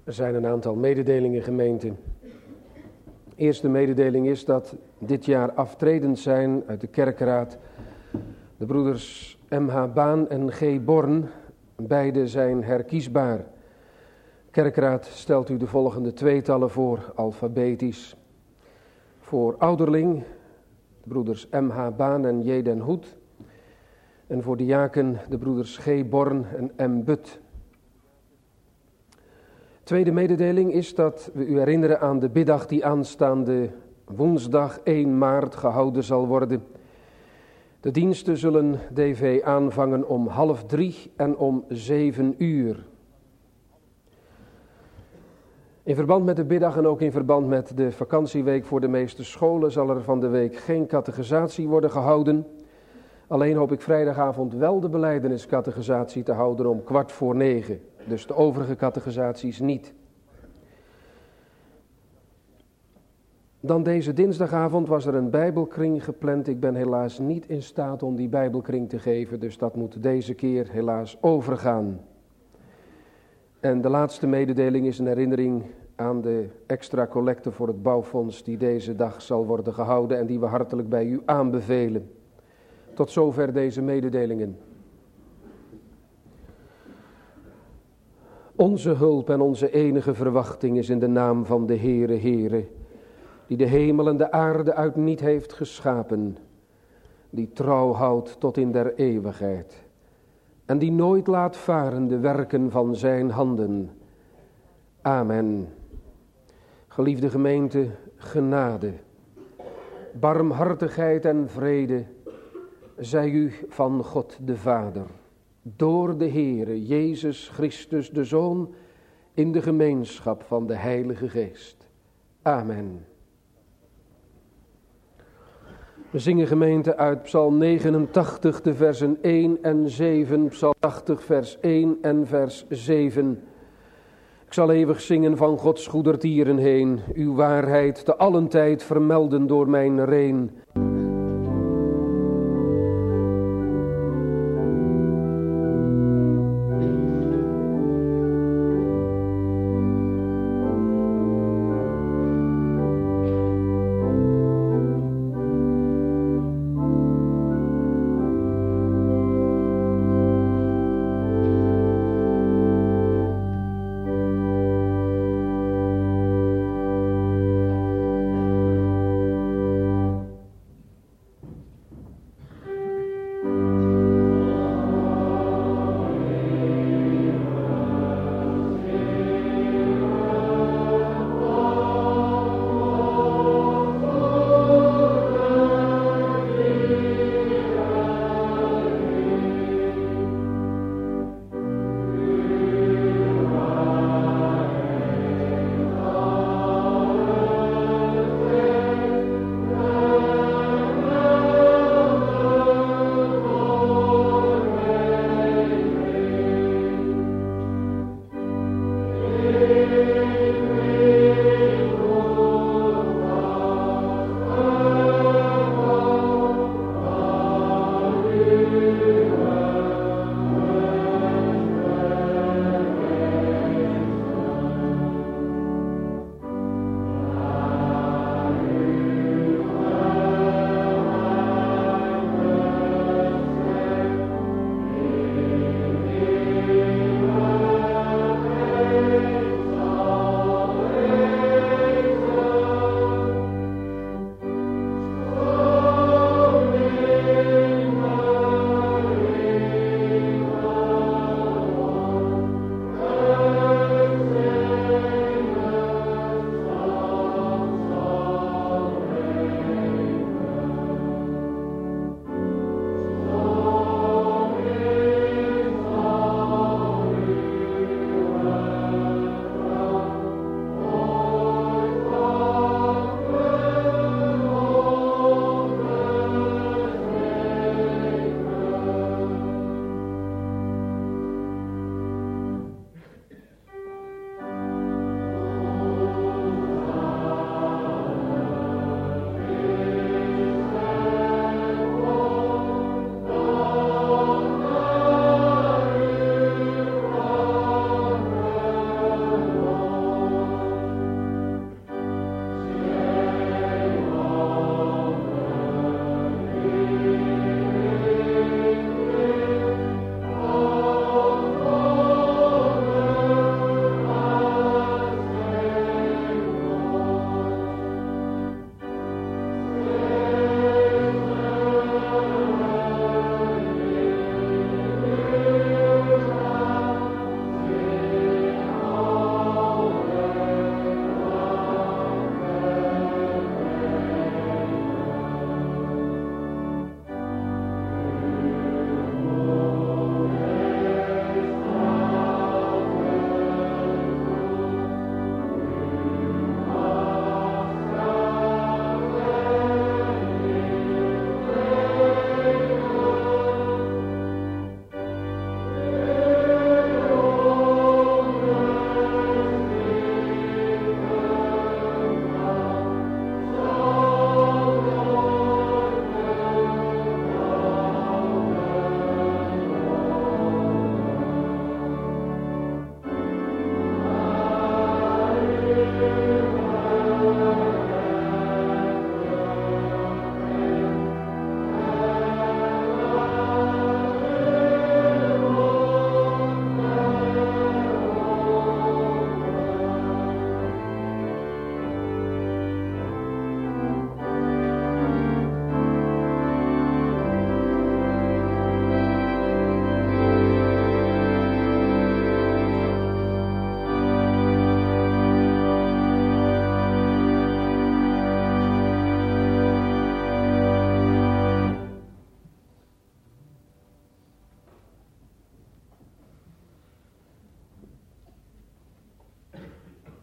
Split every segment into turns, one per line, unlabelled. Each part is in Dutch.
Er zijn een aantal mededelingen, gemeente. Eerste mededeling is dat dit jaar aftredend zijn uit de kerkraad de broeders M.H. Baan en G. Born. Beide zijn herkiesbaar. Kerkraad stelt u de volgende tweetallen voor, alfabetisch. Voor ouderling, de broeders M.H. Baan en J. den Hoed. En voor diaken, de broeders G. Born en M. But. Tweede mededeling is dat we u herinneren aan de biddag die aanstaande woensdag 1 maart gehouden zal worden. De diensten zullen DV aanvangen om 2:30 en om 7:00. In verband met de biddag en ook in verband met de vakantieweek voor de meeste scholen zal er van de week geen catechisatie worden gehouden. Alleen hoop ik vrijdagavond wel de belijdeniscatechisatie te houden om 8:45. Dus de overige catechisaties niet. Dan deze dinsdagavond was er een bijbelkring gepland. Ik ben helaas niet in staat om die bijbelkring te geven, dus dat moet deze keer helaas overgaan. En de laatste mededeling is een herinnering aan de extra collecte voor het bouwfonds die deze dag zal worden gehouden en die we hartelijk bij u aanbevelen. Tot zover deze mededelingen. Onze hulp en onze enige verwachting is in de naam van de Heere, die de hemel en de aarde uit niet heeft geschapen, die trouw houdt tot in der eeuwigheid en die nooit laat varen de werken van zijn handen. Amen. Geliefde gemeente, genade, barmhartigheid en vrede zij u van God de Vader, door de Heere Jezus Christus de Zoon, in de gemeenschap van de Heilige Geest. Amen. We zingen, gemeente, uit Psalm 89, de versen 1 en 7, Psalm 80, vers 1 en vers 7. Ik zal eeuwig zingen van Gods goedertieren heen, uw waarheid te allen tijd vermelden door mijn reen.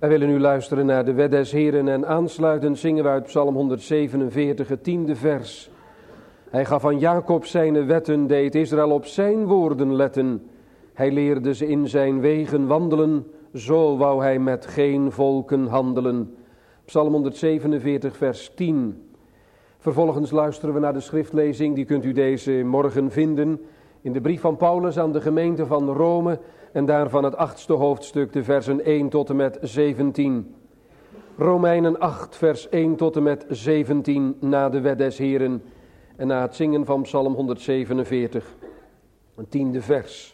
Wij willen nu luisteren naar de wet des Heren en aansluitend zingen we uit Psalm 147, het 10e vers. Hij gaf aan Jacob zijn wetten, deed Israël op zijn woorden letten. Hij leerde ze in zijn wegen wandelen, zo wou hij met geen volken handelen. Psalm 147, vers 10. Vervolgens luisteren we naar de schriftlezing, die kunt u deze morgen vinden in de brief van Paulus aan de gemeente van Rome en daarvan het 8e hoofdstuk, de versen 1 tot en met 17. Romeinen 8, vers 1 tot en met 17, na de wet des Heren en na het zingen van Psalm 147, een 10e vers.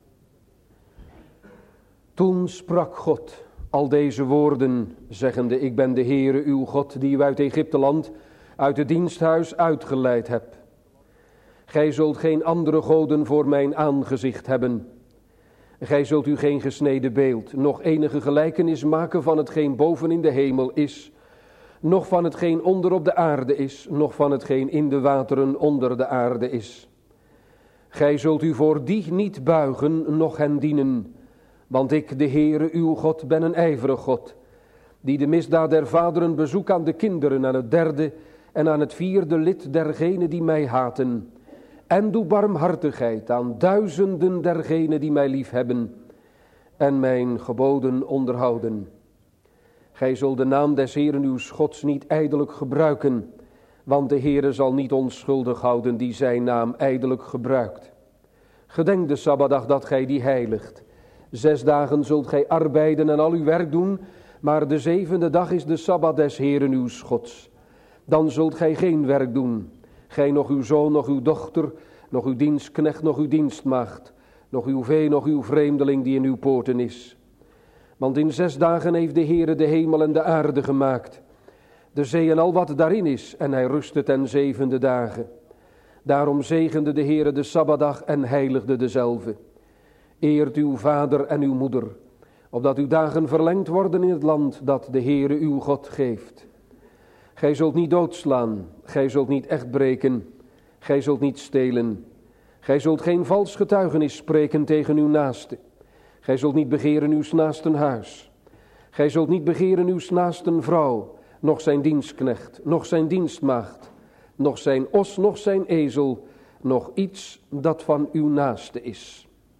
Toen sprak God al deze woorden, zeggende, ik ben de Heere uw God, die u uit Egypteland, uit het diensthuis uitgeleid heb. Gij zult geen andere goden voor mijn aangezicht hebben. Gij zult u geen gesneden beeld, noch enige gelijkenis maken van hetgeen boven in de hemel is, noch van hetgeen onder op de aarde is, noch van hetgeen in de wateren onder de aarde is. Gij zult u voor die niet buigen, noch hen dienen, want ik, de Heere uw God, ben een ijverig God, die de misdaad der vaderen bezoek aan de kinderen, aan het 3e en aan het 4e lid dergenen die mij haten, en doe barmhartigheid aan duizenden dergenen die mij liefhebben en mijn geboden onderhouden. Gij zult de naam des Heeren uw Gods niet ijdelijk gebruiken, want de Heere zal niet onschuldig houden die zijn naam ijdelijk gebruikt. Gedenk de Sabbatdag dat gij die heiligt. 6 dagen zult gij arbeiden en al uw werk doen, maar de 7e dag is de Sabbat des Heeren uw Gods. Dan zult gij geen werk doen, gij nog uw zoon, nog uw dochter, nog uw dienstknecht, nog uw dienstmaagd, nog uw vee, nog uw vreemdeling die in uw poorten is. Want in 6 dagen heeft de Heere de hemel en de aarde gemaakt, de zee en al wat daarin is, en hij rustte ten 7e dagen. Daarom zegende de Heere de Sabbatdag en heiligde dezelve. Eert uw vader en uw moeder, opdat uw dagen verlengd worden in het land dat de Heere uw God geeft. Gij zult niet doodslaan, gij zult niet echt breken, gij zult niet stelen. Gij zult geen vals getuigenis spreken tegen uw naaste. Gij zult niet begeren uw naasten huis. Gij zult niet begeren uw naasten vrouw, noch zijn dienstknecht, noch zijn dienstmaagd, noch zijn os, noch zijn ezel, noch iets dat van uw naaste is.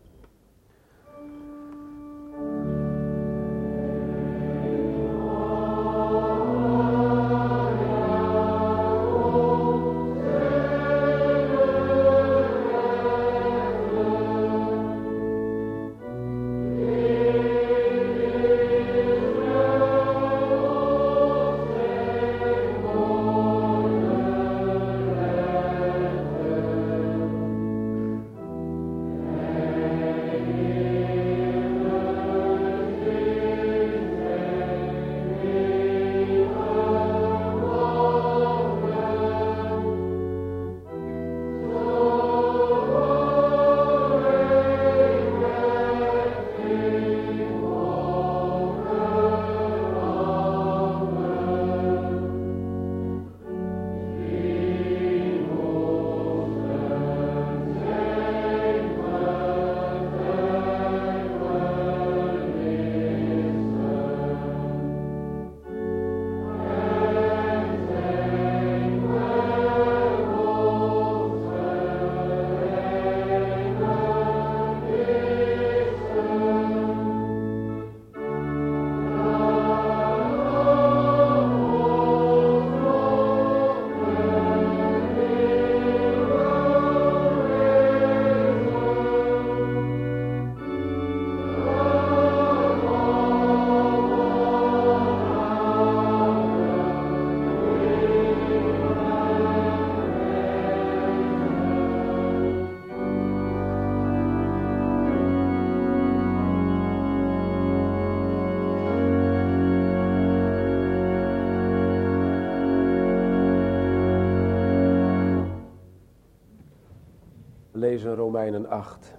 Lezen Romeinen 8.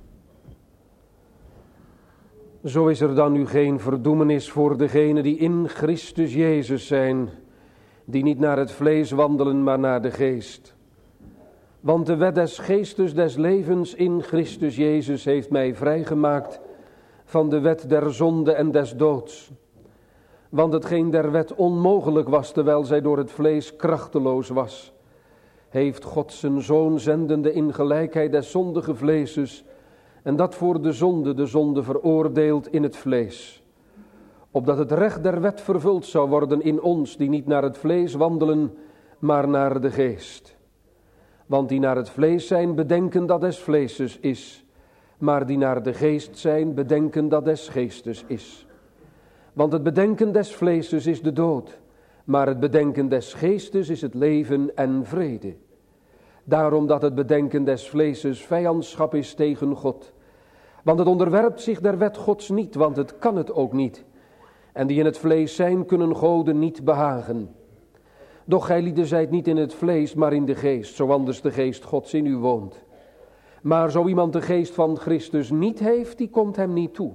Zo is er dan nu geen verdoemenis voor degenen die in Christus Jezus zijn, die niet naar het vlees wandelen, maar naar de geest. Want de wet des geestes des levens in Christus Jezus heeft mij vrijgemaakt van de wet der zonde en des doods. Want hetgeen der wet onmogelijk was, terwijl zij door het vlees krachteloos was, heeft God zijn Zoon zendende in gelijkheid des zondige vleeses, en dat voor de zonde veroordeeld in het vlees. Opdat het recht der wet vervuld zou worden in ons, die niet naar het vlees wandelen, maar naar de geest. Want die naar het vlees zijn, bedenken dat des vleeses is, maar die naar de geest zijn, bedenken dat des geestes is. Want het bedenken des vleeses is de dood, maar het bedenken des geestes is het leven en vrede. Daarom dat het bedenken des vleeses vijandschap is tegen God. Want het onderwerpt zich der wet Gods niet, want het kan het ook niet. En die in het vlees zijn, kunnen goden niet behagen. Doch gij lieden zijt niet in het vlees, maar in de geest, zo anders de geest Gods in u woont. Maar zo iemand de geest van Christus niet heeft, die komt hem niet toe.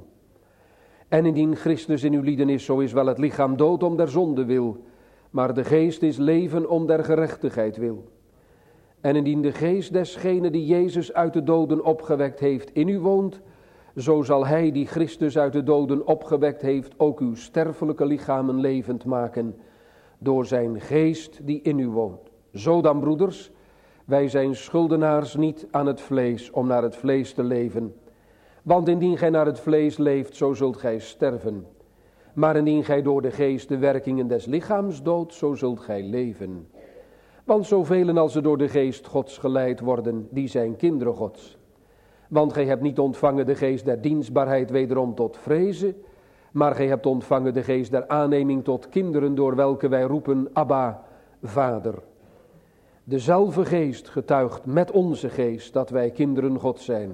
En indien Christus in uw lieden is, zo is wel het lichaam dood om der zonde wil, maar de geest is leven om der gerechtigheid wil. En indien de geest desgene die Jezus uit de doden opgewekt heeft in u woont, zo zal hij die Christus uit de doden opgewekt heeft ook uw sterfelijke lichamen levend maken, door zijn geest die in u woont. Zo dan, broeders, wij zijn schuldenaars niet aan het vlees om naar het vlees te leven. Want indien gij naar het vlees leeft, zo zult gij sterven. Maar indien gij door de geest de werkingen des lichaams doodt, zo zult gij leven. Want zoveel als ze door de geest Gods geleid worden, die zijn kinderen Gods. Want gij hebt niet ontvangen de geest der dienstbaarheid wederom tot vrezen, maar gij hebt ontvangen de geest der aanneming tot kinderen, door welke wij roepen, Abba, Vader. Dezelfde geest getuigt met onze geest dat wij kinderen Gods zijn.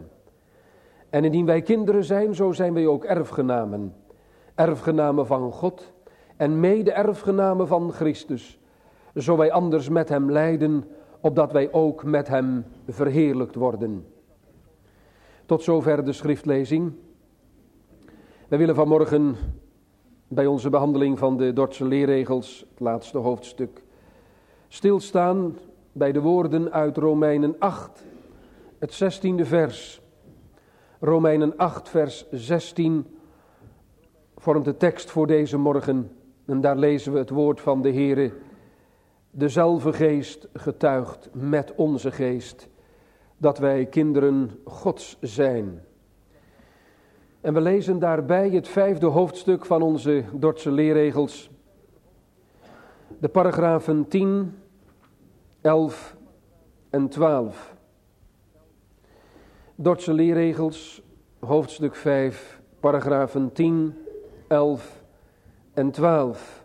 En indien wij kinderen zijn, zo zijn wij ook erfgenamen. Erfgenamen van God en mede-erfgenamen van Christus. Zo wij anders met hem lijden, opdat wij ook met hem verheerlijkt worden. Tot zover de schriftlezing. Wij willen vanmorgen bij onze behandeling van de Dordtse leerregels, het laatste hoofdstuk, stilstaan bij de woorden uit Romeinen 8, het 16e vers. Romeinen 8 vers 16 vormt de tekst voor deze morgen. En daar lezen we het woord van de Heere. Dezelfde geest getuigt met onze geest dat wij kinderen Gods zijn. En we lezen daarbij het 5e hoofdstuk van onze Dordtse leerregels. De paragrafen 10, 11 en 12. Dordtse leerregels, hoofdstuk 5, paragrafen 10, 11 en 12.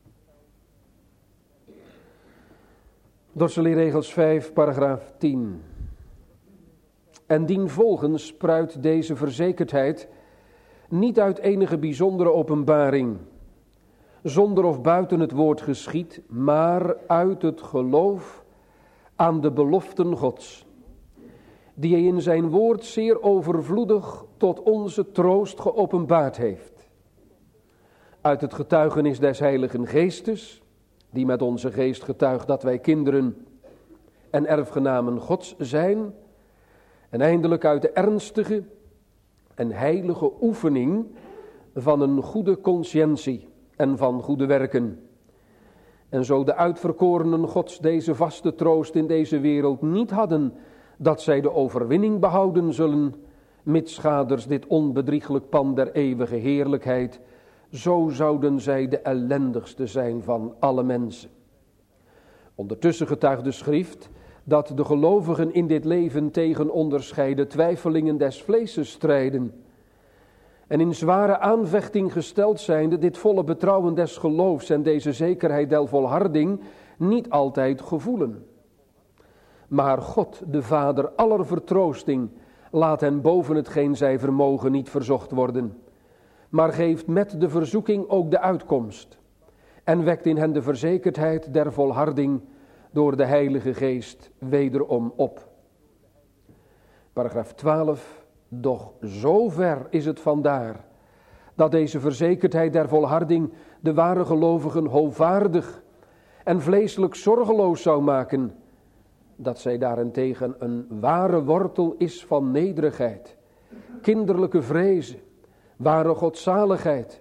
Dordtse leerregels 5, paragraaf 10. En dienvolgens spruit deze verzekerdheid niet uit enige bijzondere openbaring, zonder of buiten het woord geschied, maar uit het geloof aan de beloften Gods, die hij in zijn woord zeer overvloedig tot onze troost geopenbaard heeft. Uit het getuigenis des Heiligen Geestes, die met onze geest getuigt dat wij kinderen en erfgenamen Gods zijn, en eindelijk uit de ernstige en heilige oefening van een goede conscientie en van goede werken. En zo de uitverkorenen Gods deze vaste troost in deze wereld niet hadden, dat zij de overwinning behouden zullen, mitsschaders dit onbedrieglijk pand der eeuwige heerlijkheid, zo zouden zij de ellendigste zijn van alle mensen. Ondertussen getuigt de schrift dat de gelovigen in dit leven tegen onderscheiden twijfelingen des vleeses strijden. En in zware aanvechting gesteld zijnde dit volle betrouwen des geloofs en deze zekerheid der volharding niet altijd gevoelen. Maar God, de Vader aller vertroosting, laat hen boven hetgeen zij vermogen niet verzocht worden, maar geeft met de verzoeking ook de uitkomst en wekt in hen de verzekerdheid der volharding door de Heilige Geest wederom op. Paragraaf 12. Doch zover is het vandaar dat deze verzekerdheid der volharding de ware gelovigen hoovaardig en vleeselijk zorgeloos zou maken, dat zij daarentegen een ware wortel is van nederigheid, kinderlijke vrezen, ware godzaligheid,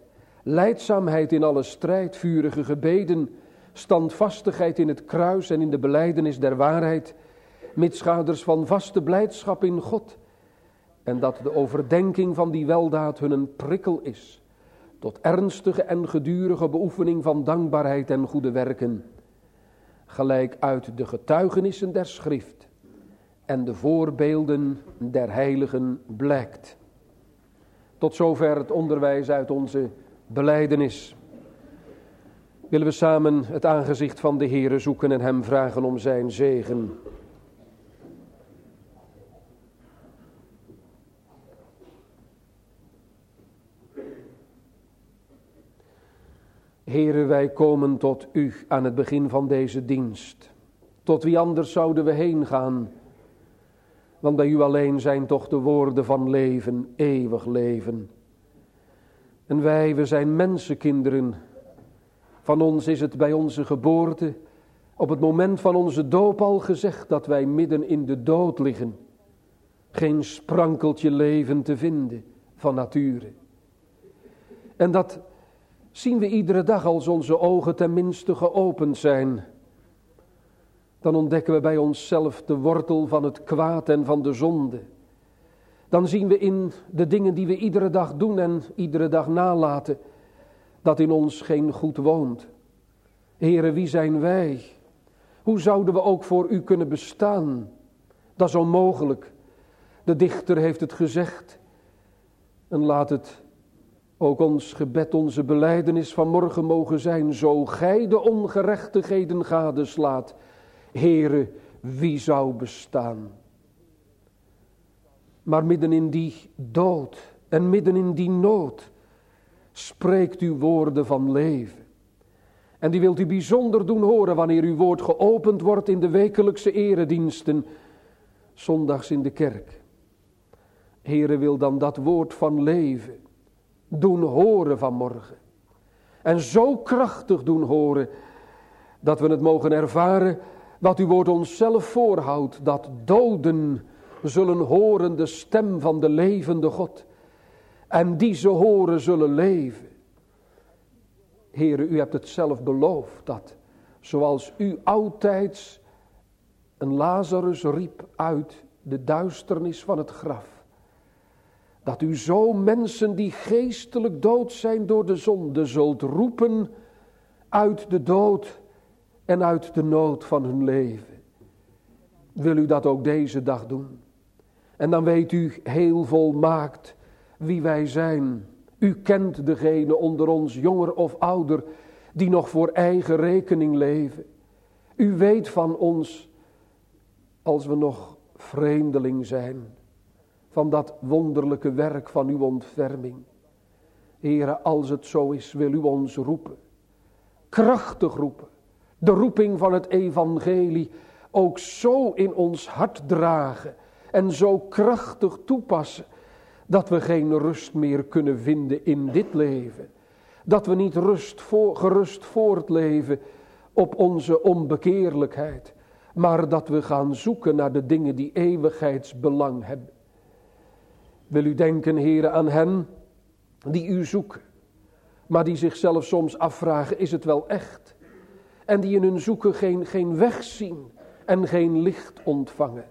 lijdzaamheid in alle strijd, vurige gebeden, standvastigheid in het kruis en in de belijdenis der waarheid, mitschouders van vaste blijdschap in God, en dat de overdenking van die weldaad hun een prikkel is, tot ernstige en gedurige beoefening van dankbaarheid en goede werken, gelijk uit de getuigenissen der schrift en de voorbeelden der heiligen blijkt. Tot zover het onderwijs uit onze belijdenis. Willen we samen het aangezicht van de Heere zoeken en hem vragen om zijn zegen. Heere, wij komen tot u aan het begin van deze dienst. Tot wie anders zouden we heen gaan? Want bij u alleen zijn toch de woorden van leven, eeuwig leven. En we zijn mensenkinderen. Van ons is het bij onze geboorte, op het moment van onze doop al gezegd dat wij midden in de dood liggen. Geen sprankeltje leven te vinden van nature. En dat zien we iedere dag als onze ogen tenminste geopend zijn. Dan ontdekken we bij onszelf de wortel van het kwaad en van de zonde. Dan zien we in de dingen die we iedere dag doen en iedere dag nalaten, dat in ons geen goed woont. Heere, wie zijn wij? Hoe zouden we ook voor u kunnen bestaan? Dat is onmogelijk. De dichter heeft het gezegd. En laat het ook ons gebed, onze belijdenis van morgen mogen zijn. Zo gij de ongerechtigheden gadeslaat. Heere, wie zou bestaan? Maar midden in die dood en midden in die nood spreekt u woorden van leven. En die wilt u bijzonder doen horen wanneer uw woord geopend wordt in de wekelijkse erediensten, zondags in de kerk. Heere, wil dan dat woord van leven doen horen vanmorgen. En zo krachtig doen horen dat we het mogen ervaren wat uw woord ons zelf voorhoudt, dat doden zullen horen de stem van de levende God. En die ze horen zullen leven. Heere, u hebt het zelf beloofd dat zoals u oudtijds een Lazarus riep uit de duisternis van het graf. Dat u zo mensen die geestelijk dood zijn door de zonde zult roepen uit de dood en uit de nood van hun leven. Wil u dat ook deze dag doen? En dan weet u heel volmaakt wie wij zijn. U kent degene onder ons, jonger of ouder, die nog voor eigen rekening leven. U weet van ons, als we nog vreemdeling zijn, van dat wonderlijke werk van uw ontferming. Heere, als het zo is, wil u ons roepen. Krachtig roepen. De roeping van het evangelie ook zo in ons hart dragen en zo krachtig toepassen, dat we geen rust meer kunnen vinden in dit leven. Dat we niet gerust voortleven op onze onbekeerlijkheid, maar dat we gaan zoeken naar de dingen die eeuwigheidsbelang hebben. Wil u denken, Heere, aan hen die u zoeken, maar die zichzelf soms afvragen, is het wel echt? En die in hun zoeken geen weg zien en geen licht ontvangen.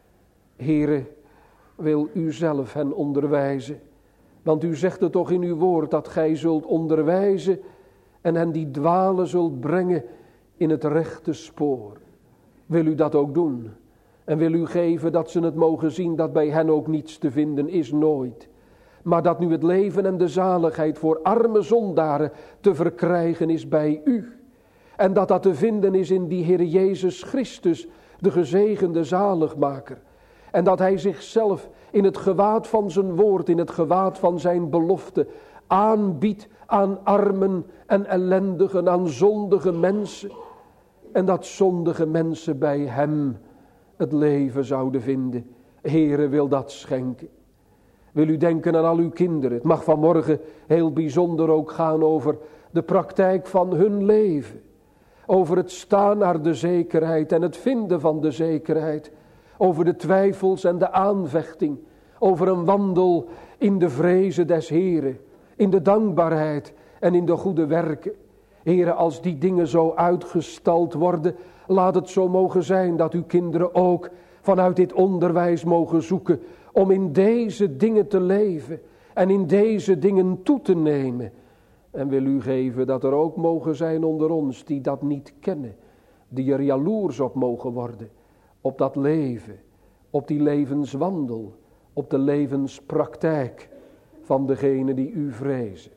Heere, wil u zelf hen onderwijzen. Want u zegt het toch in uw woord dat gij zult onderwijzen en hen die dwalen zult brengen in het rechte spoor. Wil u dat ook doen? En wil u geven dat ze het mogen zien dat bij hen ook niets te vinden is, nooit. Maar dat nu het leven en de zaligheid voor arme zondaren te verkrijgen is bij u. En dat dat te vinden is in die Heer Jezus Christus, de gezegende zaligmaker. En dat hij zichzelf in het gewaad van zijn woord, in het gewaad van zijn belofte, aanbiedt aan armen en ellendigen, aan zondige mensen. En dat zondige mensen bij hem het leven zouden vinden. Heere, wil dat schenken. Wil u denken aan al uw kinderen. Het mag vanmorgen heel bijzonder ook gaan over de praktijk van hun leven. Over het staan naar de zekerheid en het vinden van de zekerheid. Over de twijfels en de aanvechting. Over een wandel in de vreze des Heren. In de dankbaarheid en in de goede werken. Heere, als die dingen zo uitgestald worden, laat het zo mogen zijn dat uw kinderen ook vanuit dit onderwijs mogen zoeken om in deze dingen te leven en in deze dingen toe te nemen. En wil u geven dat er ook mogen zijn onder ons die dat niet kennen, die er jaloers op mogen worden, op dat leven, op die levenswandel, op de levenspraktijk van degene die u vrezen.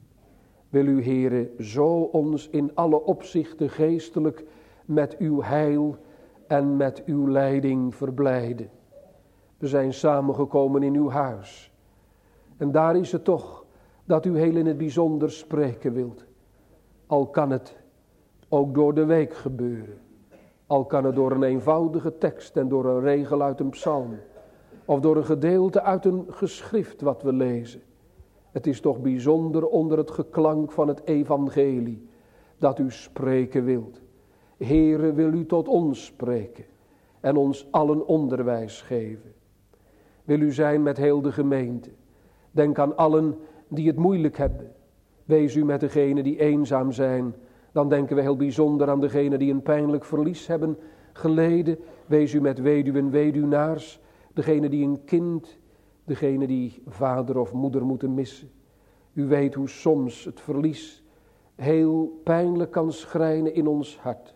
Wil u, Heere, zo ons in alle opzichten geestelijk met uw heil en met uw leiding verblijden. We zijn samengekomen in uw huis. En daar is het toch dat u heel in het bijzonder spreken wilt. Al kan het ook door de week gebeuren. Al kan het door een eenvoudige tekst en door een regel uit een psalm. Of door een gedeelte uit een geschrift wat we lezen. Het is toch bijzonder onder het geklank van het evangelie dat u spreken wilt. Heere, wil u tot ons spreken en ons allen onderwijs geven. Wil u zijn met heel de gemeente. Denk aan allen die het moeilijk hebben. Wees u met degenen die eenzaam zijn. Dan denken we heel bijzonder aan degenen die een pijnlijk verlies hebben geleden. Wees u met weduwen, weduwnaars. Degene die een kind, degene die vader of moeder moeten missen. U weet hoe soms het verlies heel pijnlijk kan schrijnen in ons hart.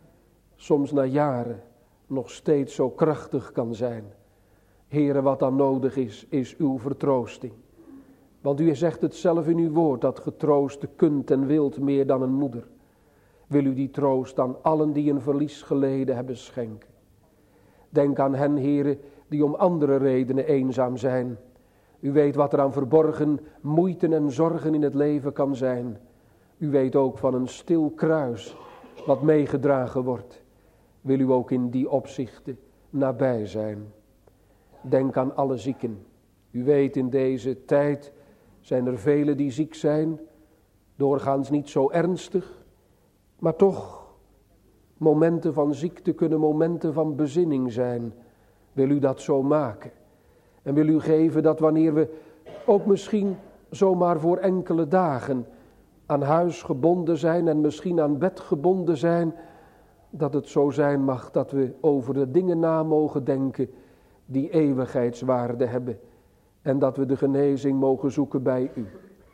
Soms na jaren nog steeds zo krachtig kan zijn. Heere, wat dan nodig is uw vertroosting. Want u zegt het zelf in uw woord, dat getroosten kunt en wilt meer dan een moeder. Wil u die troost aan allen die een verlies geleden hebben schenken. Denk aan hen, Heere, die om andere redenen eenzaam zijn. U weet wat er aan verborgen moeite en zorgen in het leven kan zijn. U weet ook van een stil kruis wat meegedragen wordt. Wil u ook in die opzichten nabij zijn. Denk aan alle zieken. U weet, in deze tijd zijn er velen die ziek zijn. Doorgaans niet zo ernstig. Maar toch, momenten van ziekte kunnen momenten van bezinning zijn. Wil u dat zo maken? En wil u geven dat wanneer we ook misschien zomaar voor enkele dagen aan huis gebonden zijn en misschien aan bed gebonden zijn, dat het zo zijn mag dat we over de dingen na mogen denken die eeuwigheidswaarde hebben en dat we de genezing mogen zoeken bij u.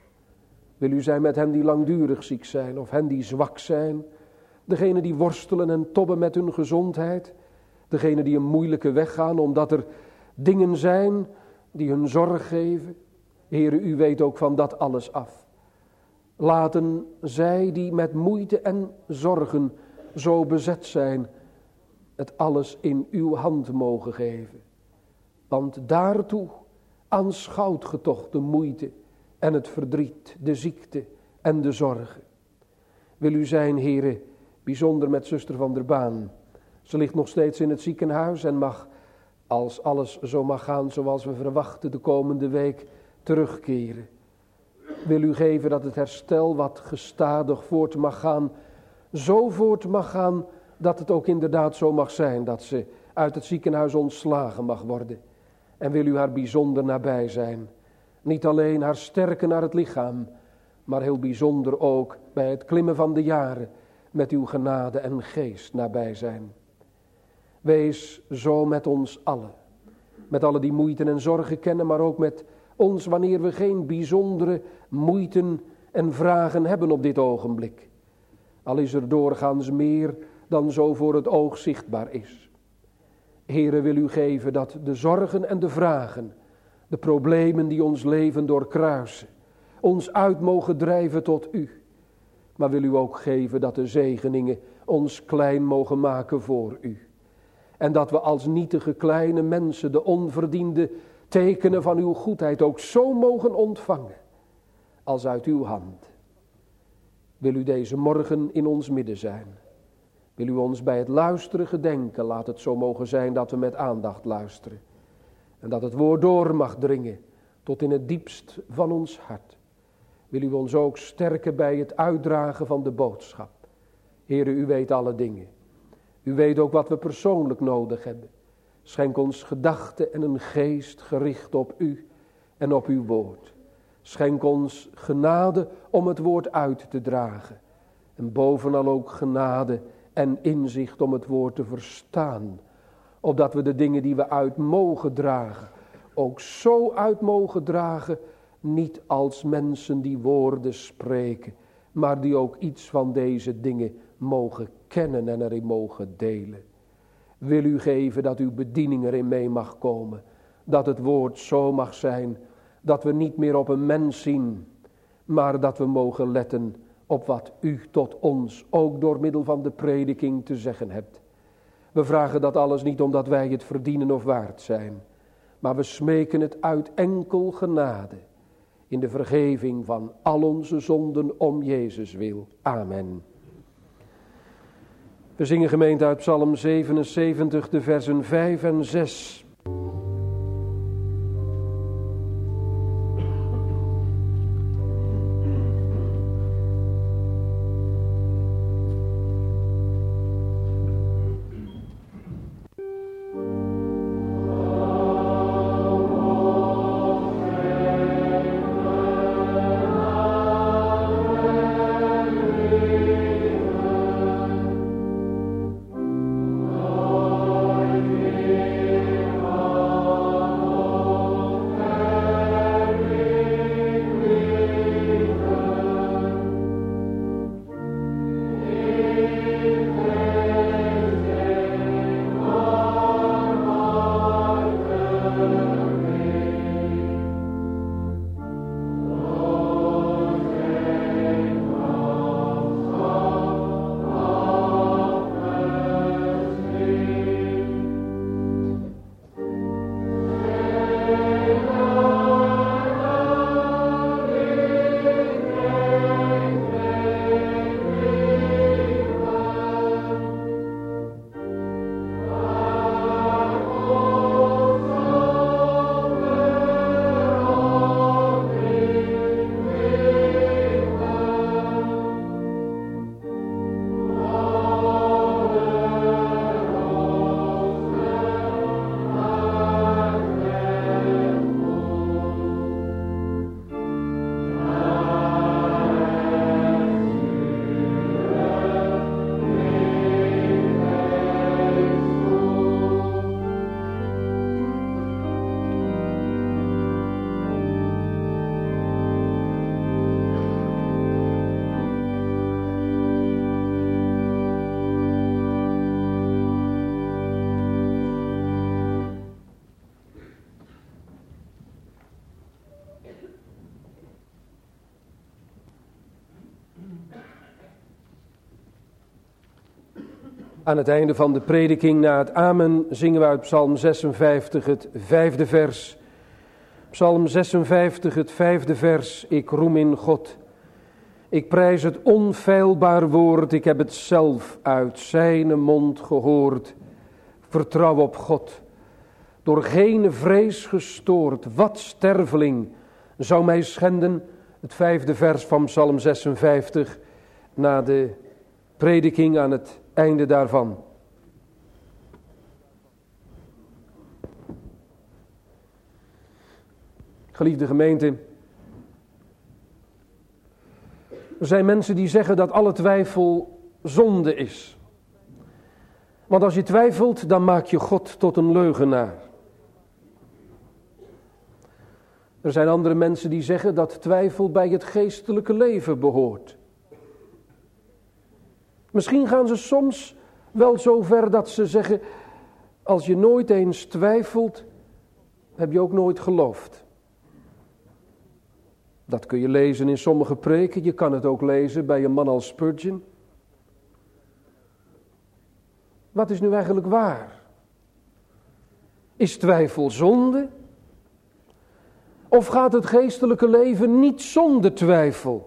Wil u zijn met hen die langdurig ziek zijn of hen die zwak zijn, degene die worstelen en tobben met hun gezondheid, degene die een moeilijke weg gaan omdat er dingen zijn die hun zorg geven. Heere, u weet ook van dat alles af. Laten zij die met moeite en zorgen zo bezet zijn, het alles in uw hand mogen geven. Want daartoe aanschouwt ge toch de moeite en het verdriet, de ziekte en de zorgen. Wil u zijn, Heere, bijzonder met zuster Van der Baan. Ze ligt nog steeds in het ziekenhuis en mag, als alles zo mag gaan zoals we verwachten, de komende week terugkeren. Wil u geven dat het herstel wat gestadig voort mag gaan, zo voort mag gaan dat het ook inderdaad zo mag zijn dat ze uit het ziekenhuis ontslagen mag worden. En wil u haar bijzonder nabij zijn. Niet alleen haar sterken naar het lichaam, maar heel bijzonder ook bij het klimmen van de jaren met uw genade en geest nabij zijn. Wees zo met ons allen. Met allen die moeite en zorgen kennen, maar ook met ons wanneer we geen bijzondere moeiten en vragen hebben op dit ogenblik. Al is er doorgaans meer dan zo voor het oog zichtbaar is. Heere, wil u geven dat de zorgen en de vragen, de problemen die ons leven doorkruisen, ons uit mogen drijven tot u. Maar wil u ook geven dat de zegeningen ons klein mogen maken voor u. En dat we als nietige kleine mensen de onverdiende tekenen van uw goedheid ook zo mogen ontvangen als uit uw hand. Wil u deze morgen in ons midden zijn? Wil u ons bij het luisteren gedenken? Laat het zo mogen zijn dat we met aandacht luisteren. En dat het woord door mag dringen tot in het diepst van ons hart. Wil u ons ook sterken bij het uitdragen van de boodschap. Heere, u weet alle dingen. U weet ook wat we persoonlijk nodig hebben. Schenk ons gedachten en een geest gericht op u en op uw woord. Schenk ons genade om het woord uit te dragen. En bovenal ook genade en inzicht om het woord te verstaan. Opdat we de dingen die we uit mogen dragen, ook zo uit mogen dragen, niet als mensen die woorden spreken, maar die ook iets van deze dingen mogen kennen en erin mogen delen. Wil u geven dat uw bediening erin mee mag komen, dat het woord zo mag zijn, dat we niet meer op een mens zien, maar dat we mogen letten op wat u tot ons, ook door middel van de prediking, te zeggen hebt. We vragen dat alles niet omdat wij het verdienen of waard zijn, maar we smeken het uit enkel genade, in de vergeving van al onze zonden om Jezus wil. Amen. We zingen gemeente uit Psalm 77, de versen 5 en 6. Aan het einde van de prediking na het amen zingen we uit Psalm 56 het 5e vers. Psalm 56 het 5e vers. Ik roem in God. Ik prijs het onfeilbaar woord. Ik heb het zelf uit zijn mond gehoord. Vertrouw op God. Door geen vrees gestoord. Wat sterveling zou mij schenden? Het 5e vers van Psalm 56 na de prediking aan het einde daarvan. Geliefde gemeente, er zijn mensen die zeggen dat alle twijfel zonde is. Want als je twijfelt, dan maak je God tot een leugenaar. Er zijn andere mensen die zeggen dat twijfel bij het geestelijke leven behoort. Misschien gaan ze soms wel zo ver dat ze zeggen, als je nooit eens twijfelt, heb je ook nooit geloofd. Dat kun je lezen in sommige preken, je kan het ook lezen bij een man als Spurgeon. Wat is nu eigenlijk waar? Is twijfel zonde? Of gaat het geestelijke leven niet zonder twijfel?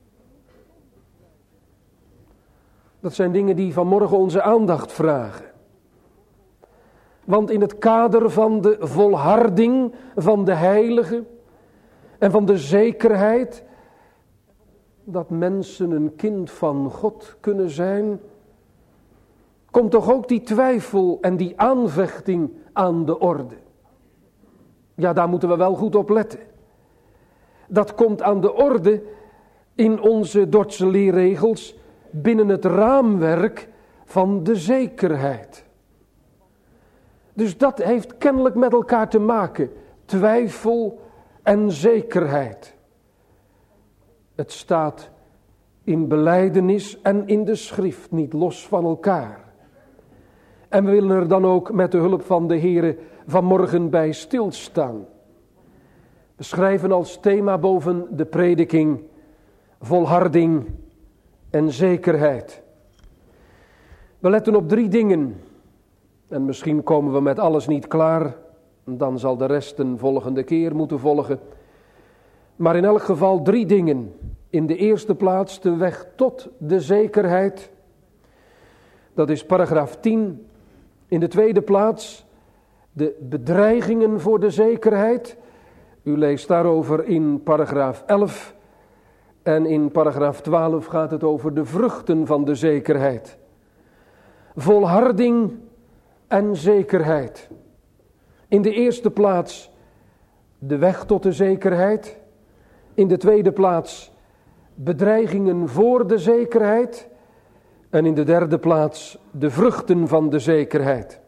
Dat zijn dingen die vanmorgen onze aandacht vragen. Want in het kader van de volharding van de heilige en van de zekerheid dat mensen een kind van God kunnen zijn, komt toch ook die twijfel en die aanvechting aan de orde. Ja, daar moeten we wel goed op letten. dat komt aan de orde in onze Dordtse leerregels binnen het raamwerk van de zekerheid. Dus dat heeft kennelijk met elkaar te maken, twijfel en zekerheid. Het staat in belijdenis en in de schrift niet los van elkaar. En we willen er dan ook met de hulp van de Heere vanmorgen bij stilstaan. We schrijven als thema boven de prediking volharding en zekerheid. We letten op 3 dingen. En misschien komen we met alles niet klaar. Dan zal de rest een volgende keer moeten volgen. Maar in elk geval 3 dingen. In de eerste plaats de weg tot de zekerheid. Dat is paragraaf 10. In de tweede plaats de bedreigingen voor de zekerheid. U leest daarover in paragraaf 11. En in paragraaf 12 gaat het over de vruchten van de zekerheid. Volharding en zekerheid. In de eerste plaats de weg tot de zekerheid. In de tweede plaats bedreigingen voor de zekerheid. En in de derde plaats de vruchten van de zekerheid.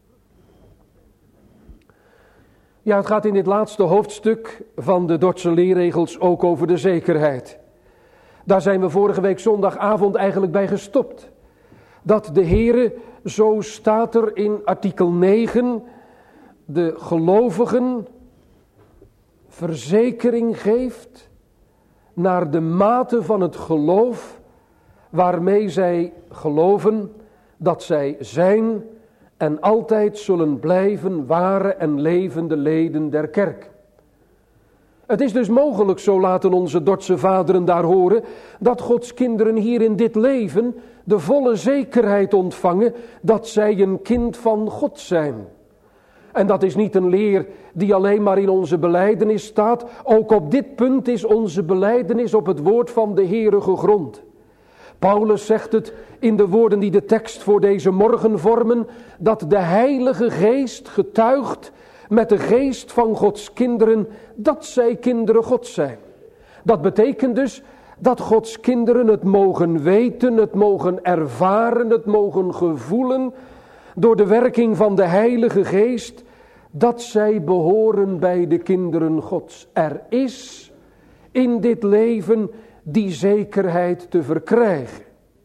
Ja, het gaat in dit laatste hoofdstuk van de Dordtse leerregels ook over de zekerheid. Daar zijn we vorige week zondagavond eigenlijk bij gestopt. Dat de Heere, zo staat er in artikel 9, de gelovigen verzekering geeft naar de mate van het geloof waarmee zij geloven dat zij zijn en altijd zullen blijven ware en levende leden der kerk. Het is dus mogelijk, zo laten onze Dordtse vaderen daar horen, dat Gods kinderen hier in dit leven de volle zekerheid ontvangen dat zij een kind van God zijn. En dat is niet een leer die alleen maar in onze belijdenis staat. Ook op dit punt is onze belijdenis op het woord van de Heere gegrond. Paulus zegt het in de woorden die de tekst voor deze morgen vormen, dat de Heilige Geest getuigt met de geest van Gods kinderen dat zij kinderen Gods zijn. Dat betekent dus dat Gods kinderen het mogen weten, het mogen ervaren, het mogen gevoelen door de werking van de Heilige Geest, dat zij behoren bij de kinderen Gods. Er is in dit leven die zekerheid te verkrijgen.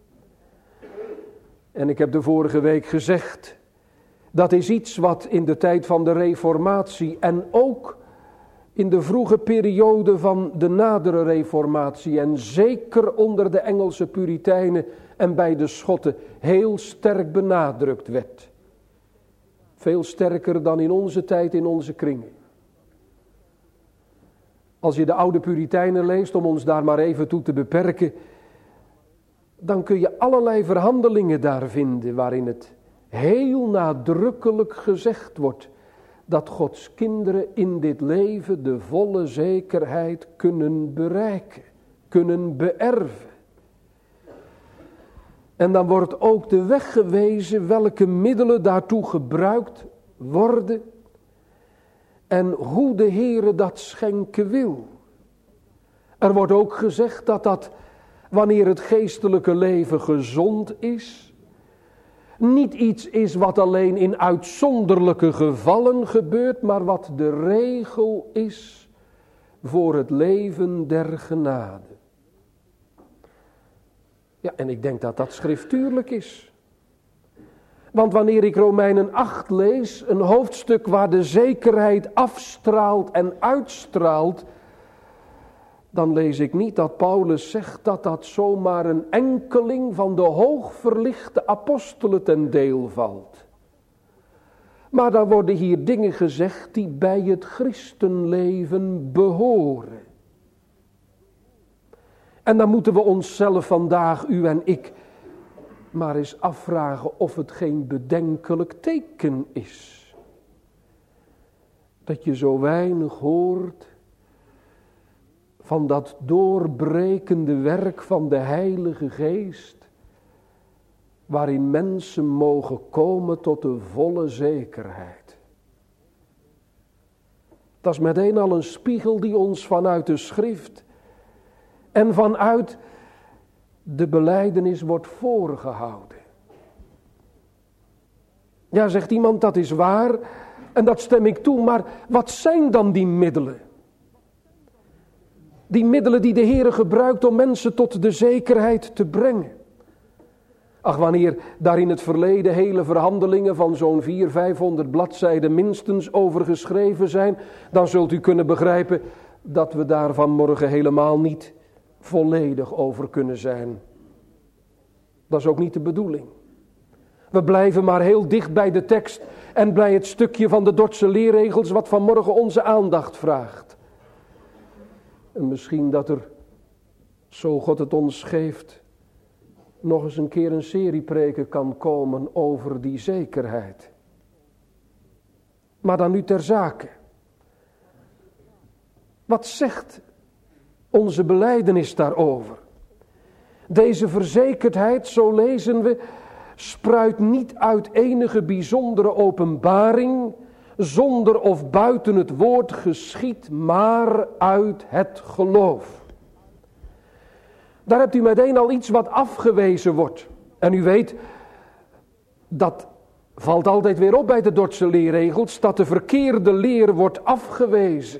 En ik heb de vorige week gezegd, dat is iets wat in de tijd van de Reformatie en ook in de vroege periode van de nadere Reformatie en zeker onder de Engelse Puritijnen en bij de Schotten heel sterk benadrukt werd. Veel sterker dan in onze tijd in onze kringen. Als je de oude Puritijnen leest, om ons daar maar even toe te beperken, dan kun je allerlei verhandelingen daar vinden waarin het heel nadrukkelijk gezegd wordt dat Gods kinderen in dit leven de volle zekerheid kunnen bereiken, kunnen beërven. En dan wordt ook de weg gewezen welke middelen daartoe gebruikt worden en hoe de Heere dat schenken wil. Er wordt ook gezegd dat wanneer het geestelijke leven gezond is, niet iets is wat alleen in uitzonderlijke gevallen gebeurt, maar wat de regel is voor het leven der genade. Ja, en ik denk dat dat schriftuurlijk is. Want wanneer ik Romeinen 8 lees, een hoofdstuk waar de zekerheid afstraalt en uitstraalt, dan lees ik niet dat Paulus zegt dat dat zomaar een enkeling van de hoogverlichte apostelen ten deel valt. Maar dan worden hier dingen gezegd die bij het christenleven behoren. En dan moeten we onszelf vandaag, u en ik, maar eens afvragen of het geen bedenkelijk teken is. Dat je zo weinig hoort van dat doorbrekende werk van de Heilige Geest, waarin mensen mogen komen tot de volle zekerheid. Dat is meteen al een spiegel die ons vanuit de schrift en vanuit de belijdenis wordt voorgehouden. Ja, zegt iemand, dat is waar en dat stem ik toe, maar wat zijn dan die middelen? Die middelen die de Heere gebruikt om mensen tot de zekerheid te brengen. Ach, wanneer daar in het verleden hele verhandelingen van zo'n 400-500 bladzijden minstens over geschreven zijn, dan zult u kunnen begrijpen dat we daar vanmorgen helemaal niet volledig over kunnen zijn. Dat is ook niet de bedoeling. We blijven maar heel dicht bij de tekst en bij het stukje van de Dordtse leerregels wat vanmorgen onze aandacht vraagt. En misschien dat er, zo God het ons geeft, nog eens een keer een serie preken kan komen over die zekerheid. Maar dan nu ter zake. Wat zegt onze belijdenis daarover? Deze verzekerdheid, zo lezen we, spruit niet uit enige bijzondere openbaring, zonder of buiten het woord geschied, maar uit het geloof. Daar hebt u meteen al iets wat afgewezen wordt. En u weet, dat valt altijd weer op bij de Dordtse leerregels, dat de verkeerde leer wordt afgewezen.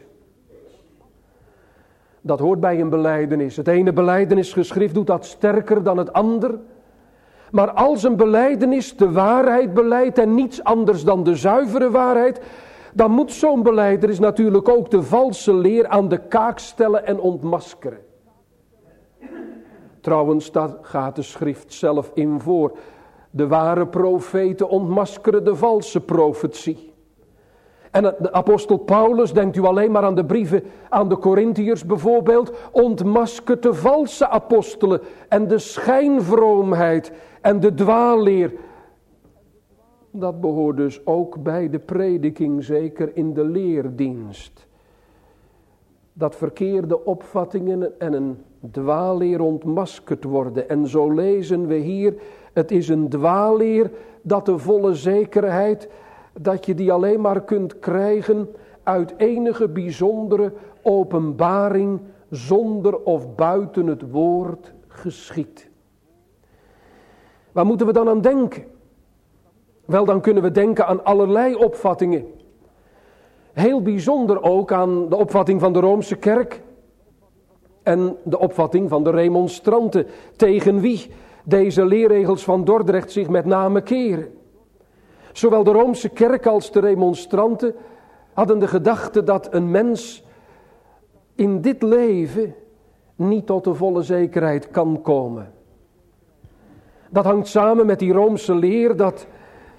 Dat hoort bij een belijdenis. Het ene belijdenisgeschrift doet dat sterker dan het ander. Maar als een belijdenis de waarheid belijdt en niets anders dan de zuivere waarheid, dan moet zo'n belijdenis natuurlijk ook de valse leer aan de kaak stellen en ontmaskeren. Trouwens, daar gaat de schrift zelf in voor. De ware profeten ontmaskeren de valse profetie. En de apostel Paulus, denkt u alleen maar aan de brieven aan de Korintiërs bijvoorbeeld, ontmaskert de valse apostelen en de schijnvroomheid en de dwaalleer. Dat behoort dus ook bij de prediking, zeker in de leerdienst. Dat verkeerde opvattingen en een dwaalleer ontmaskerd worden. En zo lezen we hier, het is een dwaalleer dat de volle zekerheid, dat je die alleen maar kunt krijgen uit enige bijzondere openbaring, zonder of buiten het woord geschied. Waar moeten we dan aan denken? Wel, dan kunnen we denken aan allerlei opvattingen. Heel bijzonder ook aan de opvatting van de Roomse kerk en de opvatting van de remonstranten, tegen wie deze leerregels van Dordrecht zich met name keren. Zowel de Roomse kerk als de remonstranten hadden de gedachte dat een mens in dit leven niet tot de volle zekerheid kan komen. Dat hangt samen met die Roomse leer dat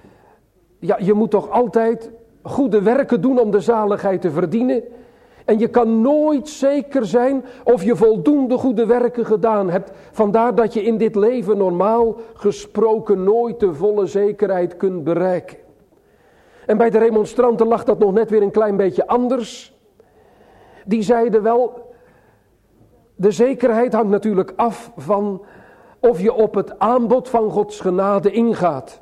je moet toch altijd goede werken doen om de zaligheid te verdienen. En je kan nooit zeker zijn of je voldoende goede werken gedaan hebt. Vandaar dat je in dit leven normaal gesproken nooit de volle zekerheid kunt bereiken. En bij de remonstranten lag dat nog net weer een klein beetje anders. Die zeiden wel, de zekerheid hangt natuurlijk af van of je op het aanbod van Gods genade ingaat.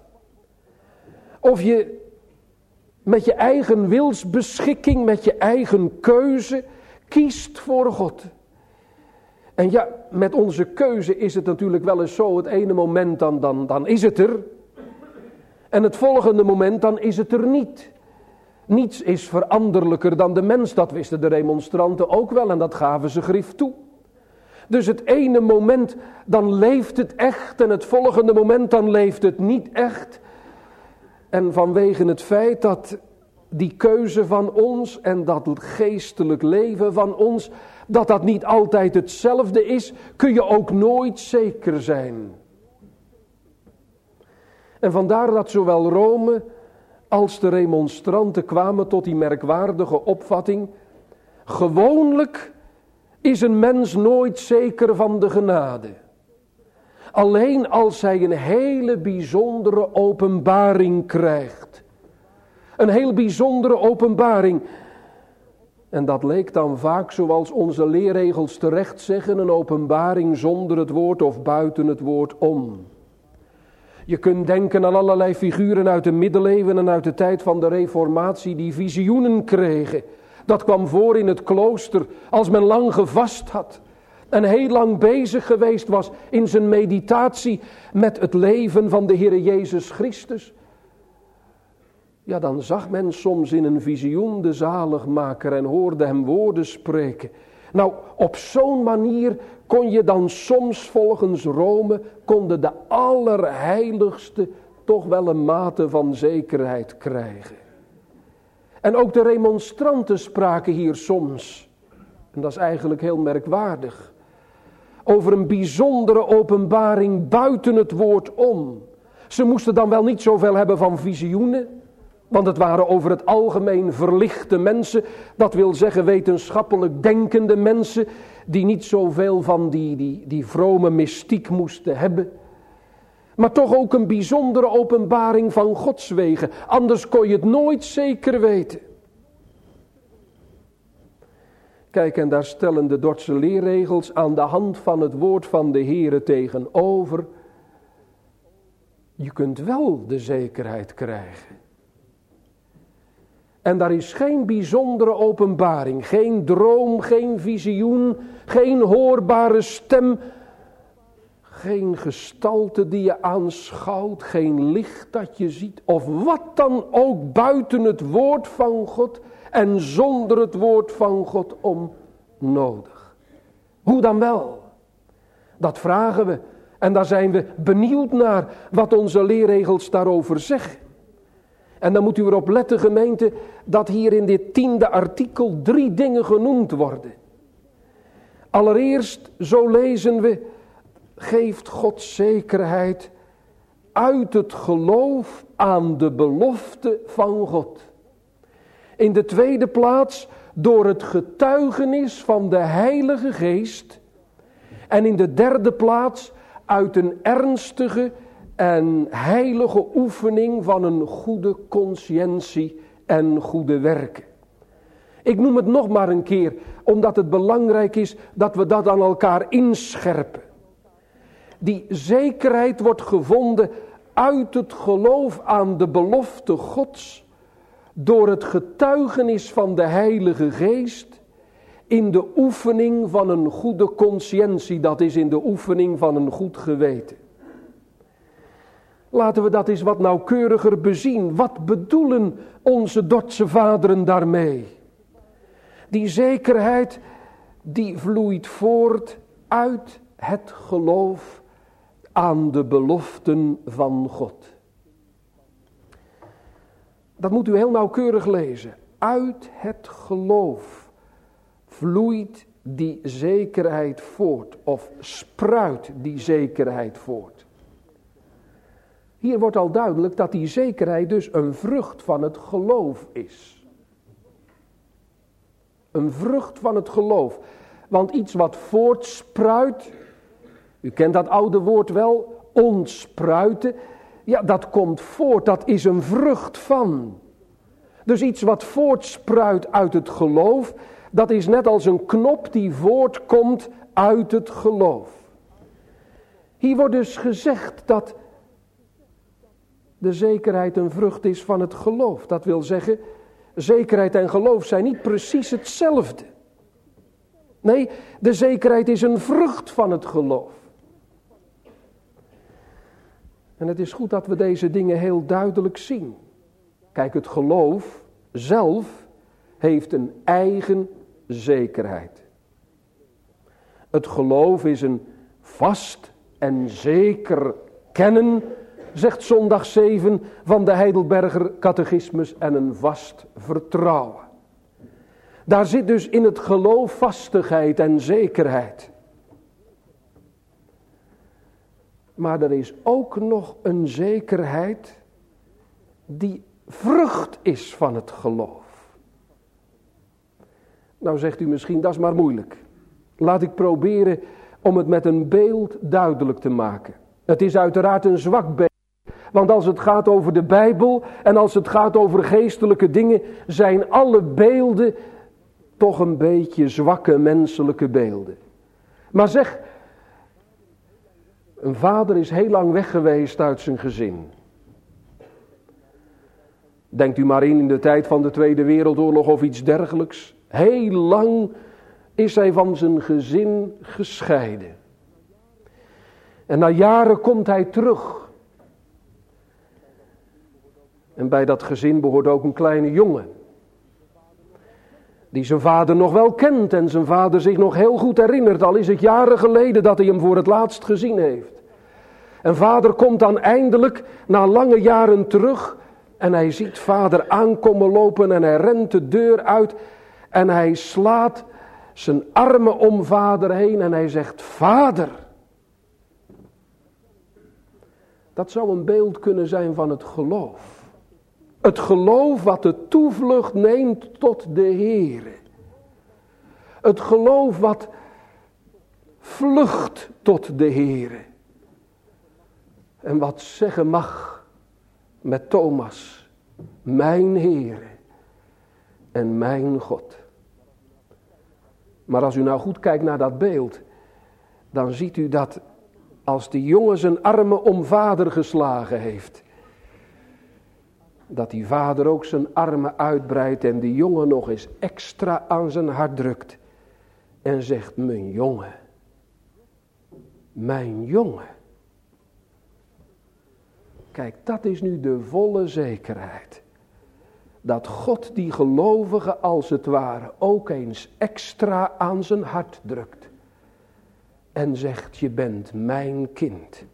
Of je met je eigen wilsbeschikking, met je eigen keuze kiest voor God. En ja, met onze keuze is het natuurlijk wel eens zo, het ene moment dan is het er. En het volgende moment dan is het er niet. Niets is veranderlijker dan de mens, dat wisten de remonstranten ook wel en dat gaven ze grif toe. Dus het ene moment dan leeft het echt en het volgende moment dan leeft het niet echt. En vanwege het feit dat die keuze van ons en dat geestelijk leven van ons, dat dat niet altijd hetzelfde is, kun je ook nooit zeker zijn. En vandaar dat zowel Rome als de remonstranten kwamen tot die merkwaardige opvatting: gewoonlijk is een mens nooit zeker van de genade. Alleen als hij een hele bijzondere openbaring krijgt. Een heel bijzondere openbaring. En dat leek dan vaak, zoals onze leerregels terecht zeggen, een openbaring zonder het woord of buiten het woord om. Je kunt denken aan allerlei figuren uit de middeleeuwen en uit de tijd van de Reformatie die visioenen kregen. Dat kwam voor in het klooster als men lang gevast had en heel lang bezig geweest was in zijn meditatie met het leven van de Heere Jezus Christus. Ja, dan zag men soms in een visioen de zaligmaker en hoorde hem woorden spreken. Nou, op zo'n manier kon je dan soms volgens Rome, konden de allerheiligste toch wel een mate van zekerheid krijgen. En ook de remonstranten spraken hier soms, en dat is eigenlijk heel merkwaardig, over een bijzondere openbaring buiten het woord om. Ze moesten dan wel niet zoveel hebben van visioenen, want het waren over het algemeen verlichte mensen, dat wil zeggen wetenschappelijk denkende mensen, die niet zoveel van die vrome mystiek moesten hebben. Maar toch ook een bijzondere openbaring van Gods wegen, anders kon je het nooit zeker weten. Kijk, en daar stellen de Dordtse leerregels aan de hand van het woord van de Heere tegenover. Je kunt wel de zekerheid krijgen. En daar is geen bijzondere openbaring, geen droom, geen visioen, geen hoorbare stem, geen gestalte die je aanschouwt, geen licht dat je ziet, of wat dan ook buiten het woord van God en zonder het woord van God om nodig. Hoe dan wel? Dat vragen we en daar zijn we benieuwd naar wat onze leerregels daarover zeggen. En dan moet u erop letten, gemeente, dat hier in dit 10e artikel 3 dingen genoemd worden. Allereerst, zo lezen we, geeft God zekerheid uit het geloof aan de belofte van God. In de tweede plaats door het getuigenis van de Heilige Geest. En in de derde plaats uit een ernstige en heilige oefening van een goede consciëntie en goede werken. Ik noem het nog maar een keer, omdat het belangrijk is dat we dat aan elkaar inscherpen. Die zekerheid wordt gevonden uit het geloof aan de belofte Gods, door het getuigenis van de Heilige Geest, in de oefening van een goede consciëntie, dat is in de oefening van een goed geweten. Laten we dat eens wat nauwkeuriger bezien. Wat bedoelen onze Dordtse vaderen daarmee? Die zekerheid die vloeit voort uit het geloof aan de beloften van God. Dat moet u heel nauwkeurig lezen. Uit het geloof vloeit die zekerheid voort of spruit die zekerheid voort. Hier wordt al duidelijk dat die zekerheid dus een vrucht van het geloof is. Een vrucht van het geloof. Want iets wat voortspruit, u kent dat oude woord wel, ontspruiten. Ja, dat komt voort, dat is een vrucht van. Dus iets wat voortspruit uit het geloof, dat is net als een knop die voortkomt uit het geloof. Hier wordt dus gezegd dat de zekerheid een vrucht is van het geloof. Dat wil zeggen, zekerheid en geloof zijn niet precies hetzelfde. Nee, de zekerheid is een vrucht van het geloof. En het is goed dat we deze dingen heel duidelijk zien. Kijk, het geloof zelf heeft een eigen zekerheid. Het geloof is een vast en zeker kennen, zegt zondag 7 van de Heidelberger Catechismus, en een vast vertrouwen. Daar zit dus in het geloof vastigheid en zekerheid. Maar er is ook nog een zekerheid die vrucht is van het geloof. Nou zegt u misschien, dat is maar moeilijk. Laat ik proberen om het met een beeld duidelijk te maken. Het is uiteraard een zwak beeld. Want als het gaat over de Bijbel en als het gaat over geestelijke dingen, zijn alle beelden toch een beetje zwakke menselijke beelden. Maar zeg, een vader is heel lang weg geweest uit zijn gezin. Denkt u maar in de tijd van de Tweede Wereldoorlog of iets dergelijks. Heel lang is hij van zijn gezin gescheiden. En na jaren komt hij terug. En bij dat gezin behoort ook een kleine jongen. Die zijn vader nog wel kent en zijn vader zich nog heel goed herinnert. Al is het jaren geleden dat hij hem voor het laatst gezien heeft. En vader komt dan eindelijk na lange jaren terug. En hij ziet vader aankomen lopen en hij rent de deur uit. En hij slaat zijn armen om vader heen en hij zegt: Vader. Dat zou een beeld kunnen zijn van het geloof. Het geloof wat de toevlucht neemt tot de Heere. Het geloof wat vlucht tot de Heere. En wat zeggen mag met Thomas: mijn Heere en mijn God. Maar als u nou goed kijkt naar dat beeld, dan ziet u dat als die jongen zijn armen om vader geslagen heeft, dat die vader ook zijn armen uitbreidt en die jongen nog eens extra aan zijn hart drukt en zegt: mijn jongen, mijn jongen. Kijk, dat is nu de volle zekerheid. Dat God die gelovige als het ware ook eens extra aan zijn hart drukt. En zegt: je bent mijn kind.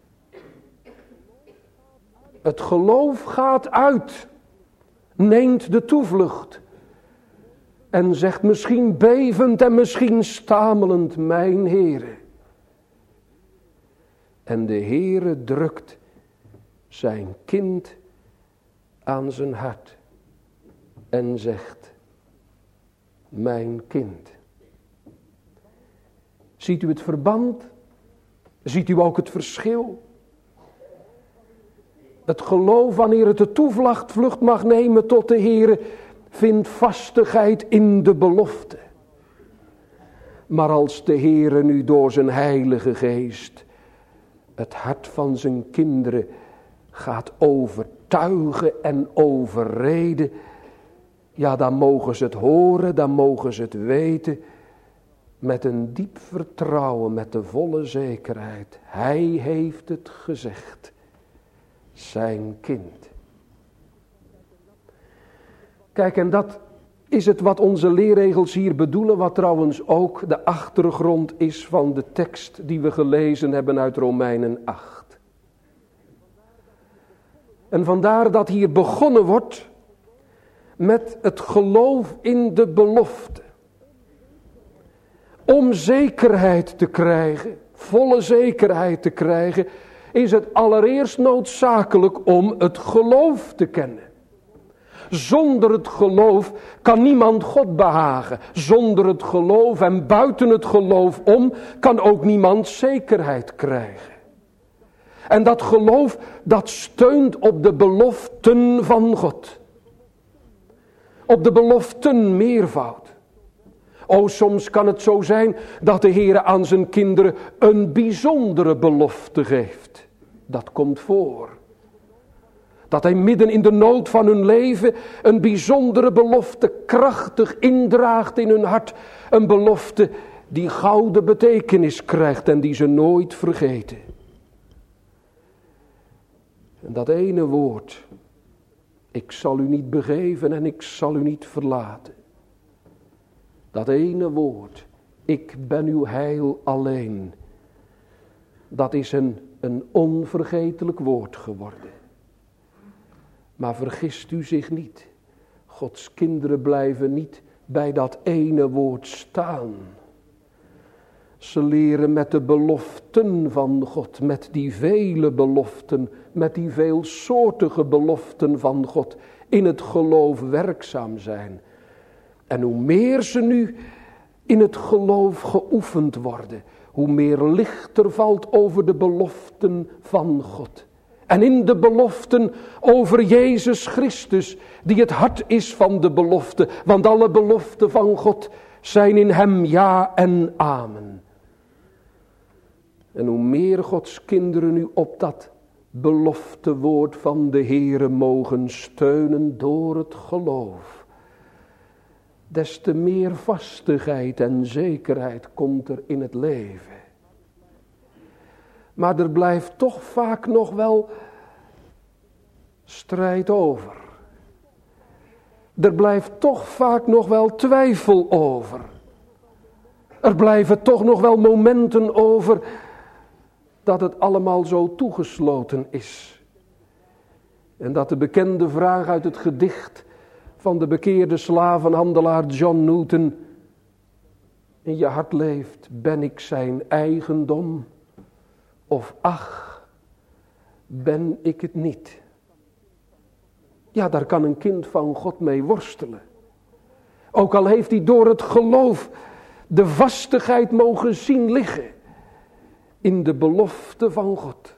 Het geloof gaat uit. Neemt de toevlucht. En zegt misschien bevend en misschien stamelend: mijn Heere. En de Heere drukt zijn kind aan zijn hart. En zegt: mijn kind. Ziet u het verband? Ziet u ook het verschil? Het geloof, wanneer het de toevlucht mag nemen tot de Heere, vindt vastigheid in de belofte. Maar als de Heere nu door zijn Heilige Geest het hart van zijn kinderen gaat overtuigen en overreden, ja, dan mogen ze het horen, dan mogen ze het weten, met een diep vertrouwen, met de volle zekerheid. Hij heeft het gezegd. Zijn kind. Kijk, en dat is het wat onze leerregels hier bedoelen, wat trouwens ook de achtergrond is van de tekst die we gelezen hebben uit Romeinen 8. En vandaar dat hier begonnen wordt met het geloof in de belofte. Om zekerheid te krijgen, volle zekerheid te krijgen, is het allereerst noodzakelijk om het geloof te kennen. Zonder het geloof kan niemand God behagen. Zonder het geloof en buiten het geloof om kan ook niemand zekerheid krijgen. En dat geloof, dat steunt op de beloften van God. Op de beloften meervoud. O, soms kan het zo zijn dat de Heere aan zijn kinderen een bijzondere belofte geeft. Dat komt voor. Dat hij midden in de nood van hun leven een bijzondere belofte krachtig indraagt in hun hart. Een belofte die gouden betekenis krijgt en die ze nooit vergeten. En dat ene woord: ik zal u niet begeven en ik zal u niet verlaten. Dat ene woord: ik ben uw heil alleen. Dat is een onvergetelijk woord geworden. Maar vergist u zich niet. Gods kinderen blijven niet bij dat ene woord staan. Ze leren met de beloften van God, met die vele beloften, met die veelsoortige beloften van God, in het geloof werkzaam zijn. En hoe meer ze nu in het geloof geoefend worden, hoe meer licht er valt over de beloften van God. En in de beloften over Jezus Christus, die het hart is van de belofte. Want alle beloften van God zijn in hem ja en amen. En hoe meer Gods kinderen nu op dat beloftewoord van de Heere mogen steunen door het geloof, des te meer vastigheid en zekerheid komt er in het leven. Maar er blijft toch vaak nog wel strijd over. Er blijft toch vaak nog wel twijfel over. Er blijven toch nog wel momenten over dat het allemaal zo toegesloten is. En dat de bekende vraag uit het gedicht van de bekeerde slavenhandelaar John Newton in je hart leeft: ben ik zijn eigendom? Of ach, ben ik het niet? Ja, daar kan een kind van God mee worstelen. Ook al heeft hij door het geloof de vastigheid mogen zien liggen in de belofte van God.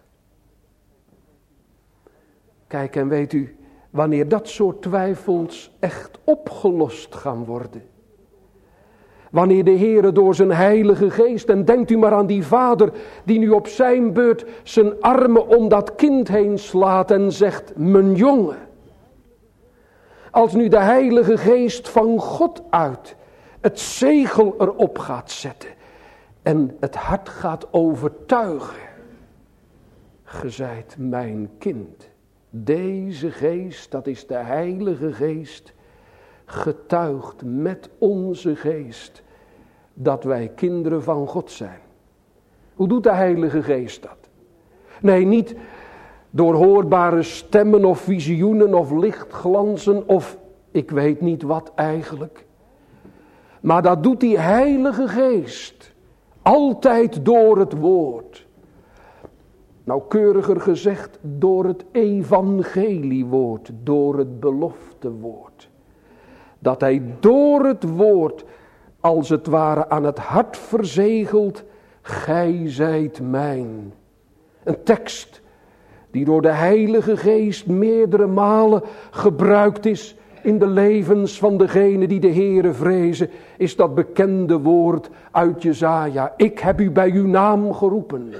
Kijk, en weet u, wanneer dat soort twijfels echt opgelost gaan worden. Wanneer de Heere door zijn Heilige Geest, en denkt u maar aan die vader die nu op zijn beurt zijn armen om dat kind heen slaat en zegt: mijn jongen. Als nu de Heilige Geest van God uit het zegel erop gaat zetten en het hart gaat overtuigen. Ge zijt mijn kind. Deze geest, dat is de Heilige Geest, getuigt met onze geest dat wij kinderen van God zijn. Hoe doet de Heilige Geest dat? Nee, niet door hoorbare stemmen of visioenen of lichtglanzen of ik weet niet wat eigenlijk. Maar dat doet die Heilige Geest altijd door het woord. Nauwkeuriger gezegd door het evangeliewoord, door het beloftewoord. Dat hij door het woord als het ware aan het hart verzegelt: gij zijt mijn. Een tekst die door de Heilige Geest meerdere malen gebruikt is in de levens van degenen die de Heere vrezen, is dat bekende woord uit Jesaja: ik heb u bij uw naam geroepen.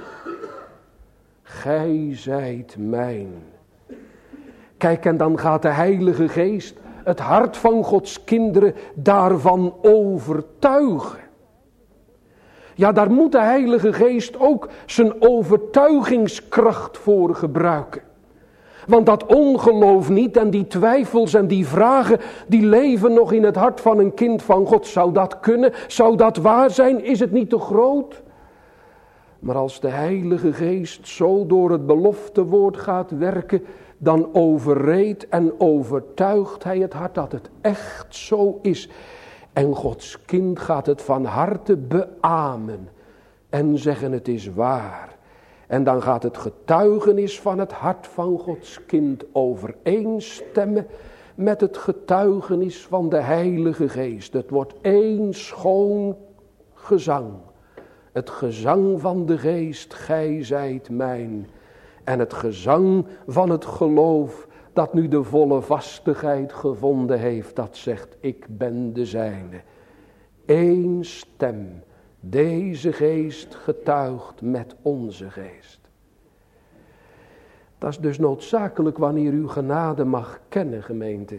Gij zijt mijn. Kijk, en dan gaat de Heilige Geest het hart van Gods kinderen daarvan overtuigen. Ja, daar moet de Heilige Geest ook zijn overtuigingskracht voor gebruiken. Want dat ongeloof niet en die twijfels en die vragen, die leven nog in het hart van een kind van God. Zou dat kunnen? Zou dat waar zijn? Is het niet te groot? Maar als de Heilige Geest zo door het beloftewoord gaat werken, dan overreedt en overtuigt hij het hart dat het echt zo is. En Gods kind gaat het van harte beamen en zeggen: het is waar. En dan gaat het getuigenis van het hart van Gods kind overeenstemmen met het getuigenis van de Heilige Geest. Het wordt één schoon gezang. Het gezang van de Geest: gij zijt mijn. En het gezang van het geloof dat nu de volle vastigheid gevonden heeft, dat zegt: ik ben de zijne. Eén stem. Deze geest getuigt met onze geest. Dat is dus noodzakelijk wanneer u genade mag kennen, gemeente.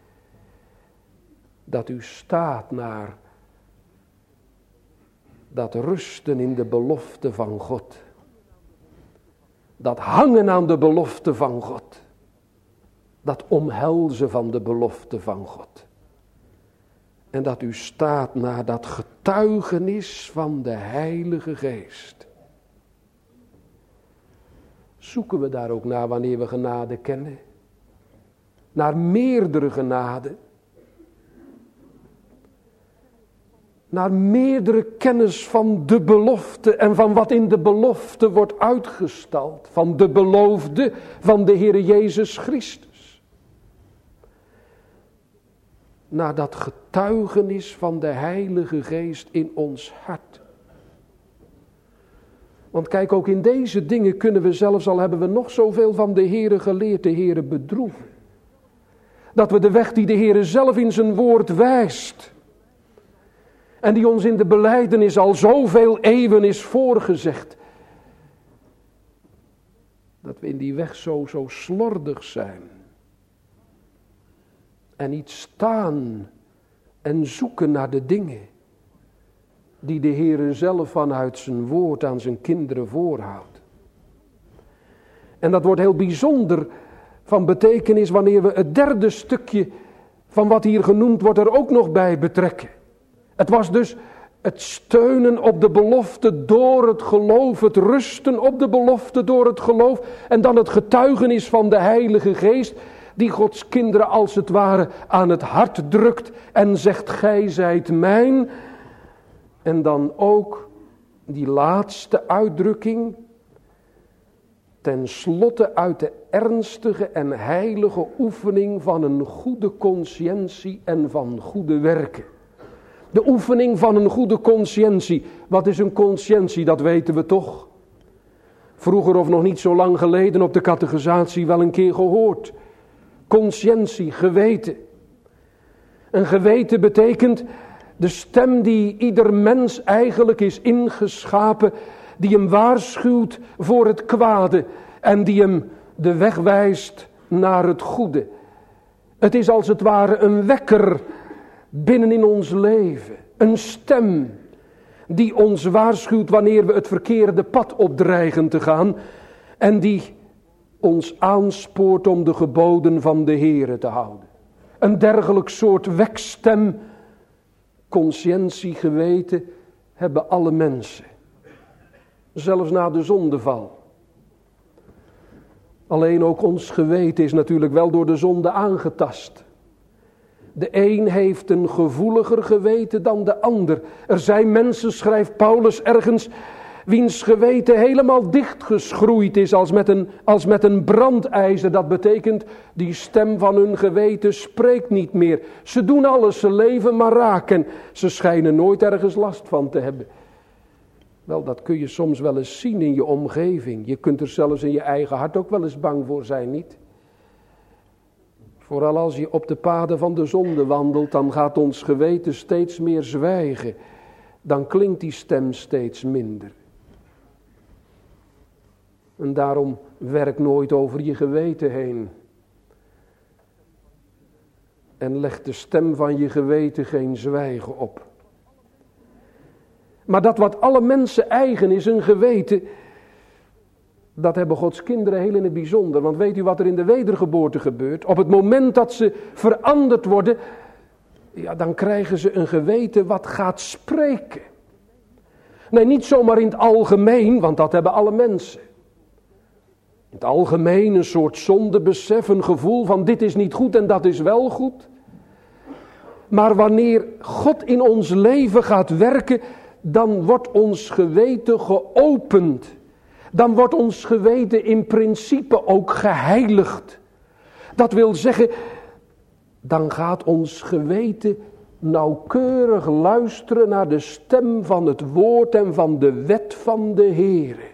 Dat u staat naar dat rusten in de belofte van God. Dat hangen aan de belofte van God. Dat omhelzen van de belofte van God. En dat u staat naar dat getuigenis van de Heilige Geest. Zoeken we daar ook naar wanneer we genade kennen? Naar meerdere genade. Naar meerdere kennis van de belofte en van wat in de belofte wordt uitgestald. Van de beloofde van de Heere Jezus Christus. Naar dat getuigenis van de Heilige Geest in ons hart. Want kijk, ook in deze dingen kunnen we zelfs, al hebben we nog zoveel van de Heere geleerd, de Heere bedroeven. Dat we de weg die de Heere zelf in zijn woord wijst, en die ons in de belijdenis al zoveel eeuwen is voorgezegd, dat we in die weg zo slordig zijn. En niet staan en zoeken naar de dingen die de Heere zelf vanuit zijn woord aan zijn kinderen voorhoudt. En dat wordt heel bijzonder van betekenis wanneer we het derde stukje van wat hier genoemd wordt er ook nog bij betrekken. Het was dus het steunen op de belofte door het geloof, het rusten op de belofte door het geloof en dan het getuigenis van de Heilige Geest die Gods kinderen als het ware aan het hart drukt en zegt gij zijt mijn. En dan ook die laatste uitdrukking, ten slotte uit de ernstige en heilige oefening van een goede consciëntie en van goede werken. De oefening van een goede consciëntie. Wat is een consciëntie? Dat weten we toch. Vroeger of nog niet zo lang geleden op de catechisatie wel een keer gehoord. Consciëntie, geweten. Een geweten betekent de stem die ieder mens eigenlijk is ingeschapen, die hem waarschuwt voor het kwade en die hem de weg wijst naar het goede. Het is als het ware een wekker binnen in ons leven. Een stem die ons waarschuwt wanneer we het verkeerde pad opdreigen te gaan en die ons aanspoort om de geboden van de Heere te houden. Een dergelijk soort wekstem, consciëntie, geweten hebben alle mensen. Zelfs na de zondeval. Alleen ook ons geweten is natuurlijk wel door de zonde aangetast. De een heeft een gevoeliger geweten dan de ander. Er zijn mensen, schrijft Paulus ergens, wiens geweten helemaal dichtgeschroeid is als met een brandijzer. Dat betekent, die stem van hun geweten spreekt niet meer. Ze doen alles, ze leven maar raak en ze schijnen nooit ergens last van te hebben. Wel, dat kun je soms wel eens zien in je omgeving. Je kunt er zelfs in je eigen hart ook wel eens bang voor zijn, niet? Vooral als je op de paden van de zonde wandelt, dan gaat ons geweten steeds meer zwijgen. Dan klinkt die stem steeds minder. En daarom werk nooit over je geweten heen. En leg de stem van je geweten geen zwijgen op. Maar dat wat alle mensen eigen is, een geweten, dat hebben Gods kinderen heel in het bijzonder. Want weet u wat er in de wedergeboorte gebeurt? Op het moment dat ze veranderd worden, ja, dan krijgen ze een geweten wat gaat spreken. Nee, niet zomaar in het algemeen, want dat hebben alle mensen. In het algemeen een soort zondebesef, een gevoel van dit is niet goed en dat is wel goed. Maar wanneer God in ons leven gaat werken, dan wordt ons geweten geopend. Dan wordt ons geweten in principe ook geheiligd. Dat wil zeggen, dan gaat ons geweten nauwkeurig luisteren naar de stem van het woord en van de wet van de Heere.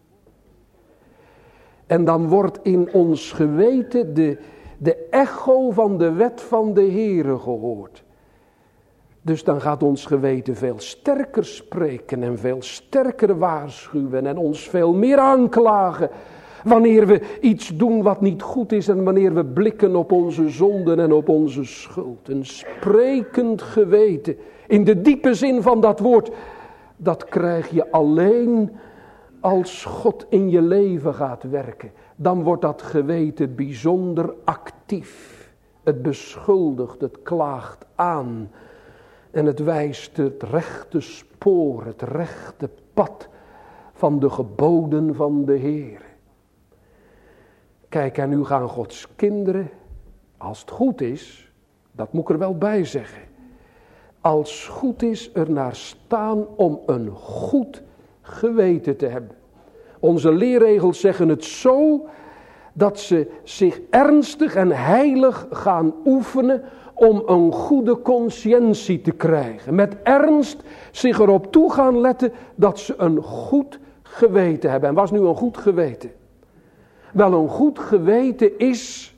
En dan wordt in ons geweten de echo van de wet van de Heere gehoord. Dus dan gaat ons geweten veel sterker spreken en veel sterker waarschuwen en ons veel meer aanklagen. Wanneer we iets doen wat niet goed is en wanneer we blikken op onze zonden en op onze schuld. Een sprekend geweten, in de diepe zin van dat woord, dat krijg je alleen als God in je leven gaat werken. Dan wordt dat geweten bijzonder actief. Het beschuldigt, het klaagt aan. En het wijst het rechte spoor, het rechte pad van de geboden van de Heer. Kijk, en nu gaan Gods kinderen, als het goed is, dat moet ik er wel bij zeggen. Als het goed is er naar staan om een goed geweten te hebben. Onze leerregels zeggen het zo, dat ze zich ernstig en heilig gaan oefenen om een goede consciëntie te krijgen. Met ernst zich erop toe gaan letten dat ze een goed geweten hebben. En wat is nu een goed geweten? Wel, een goed geweten is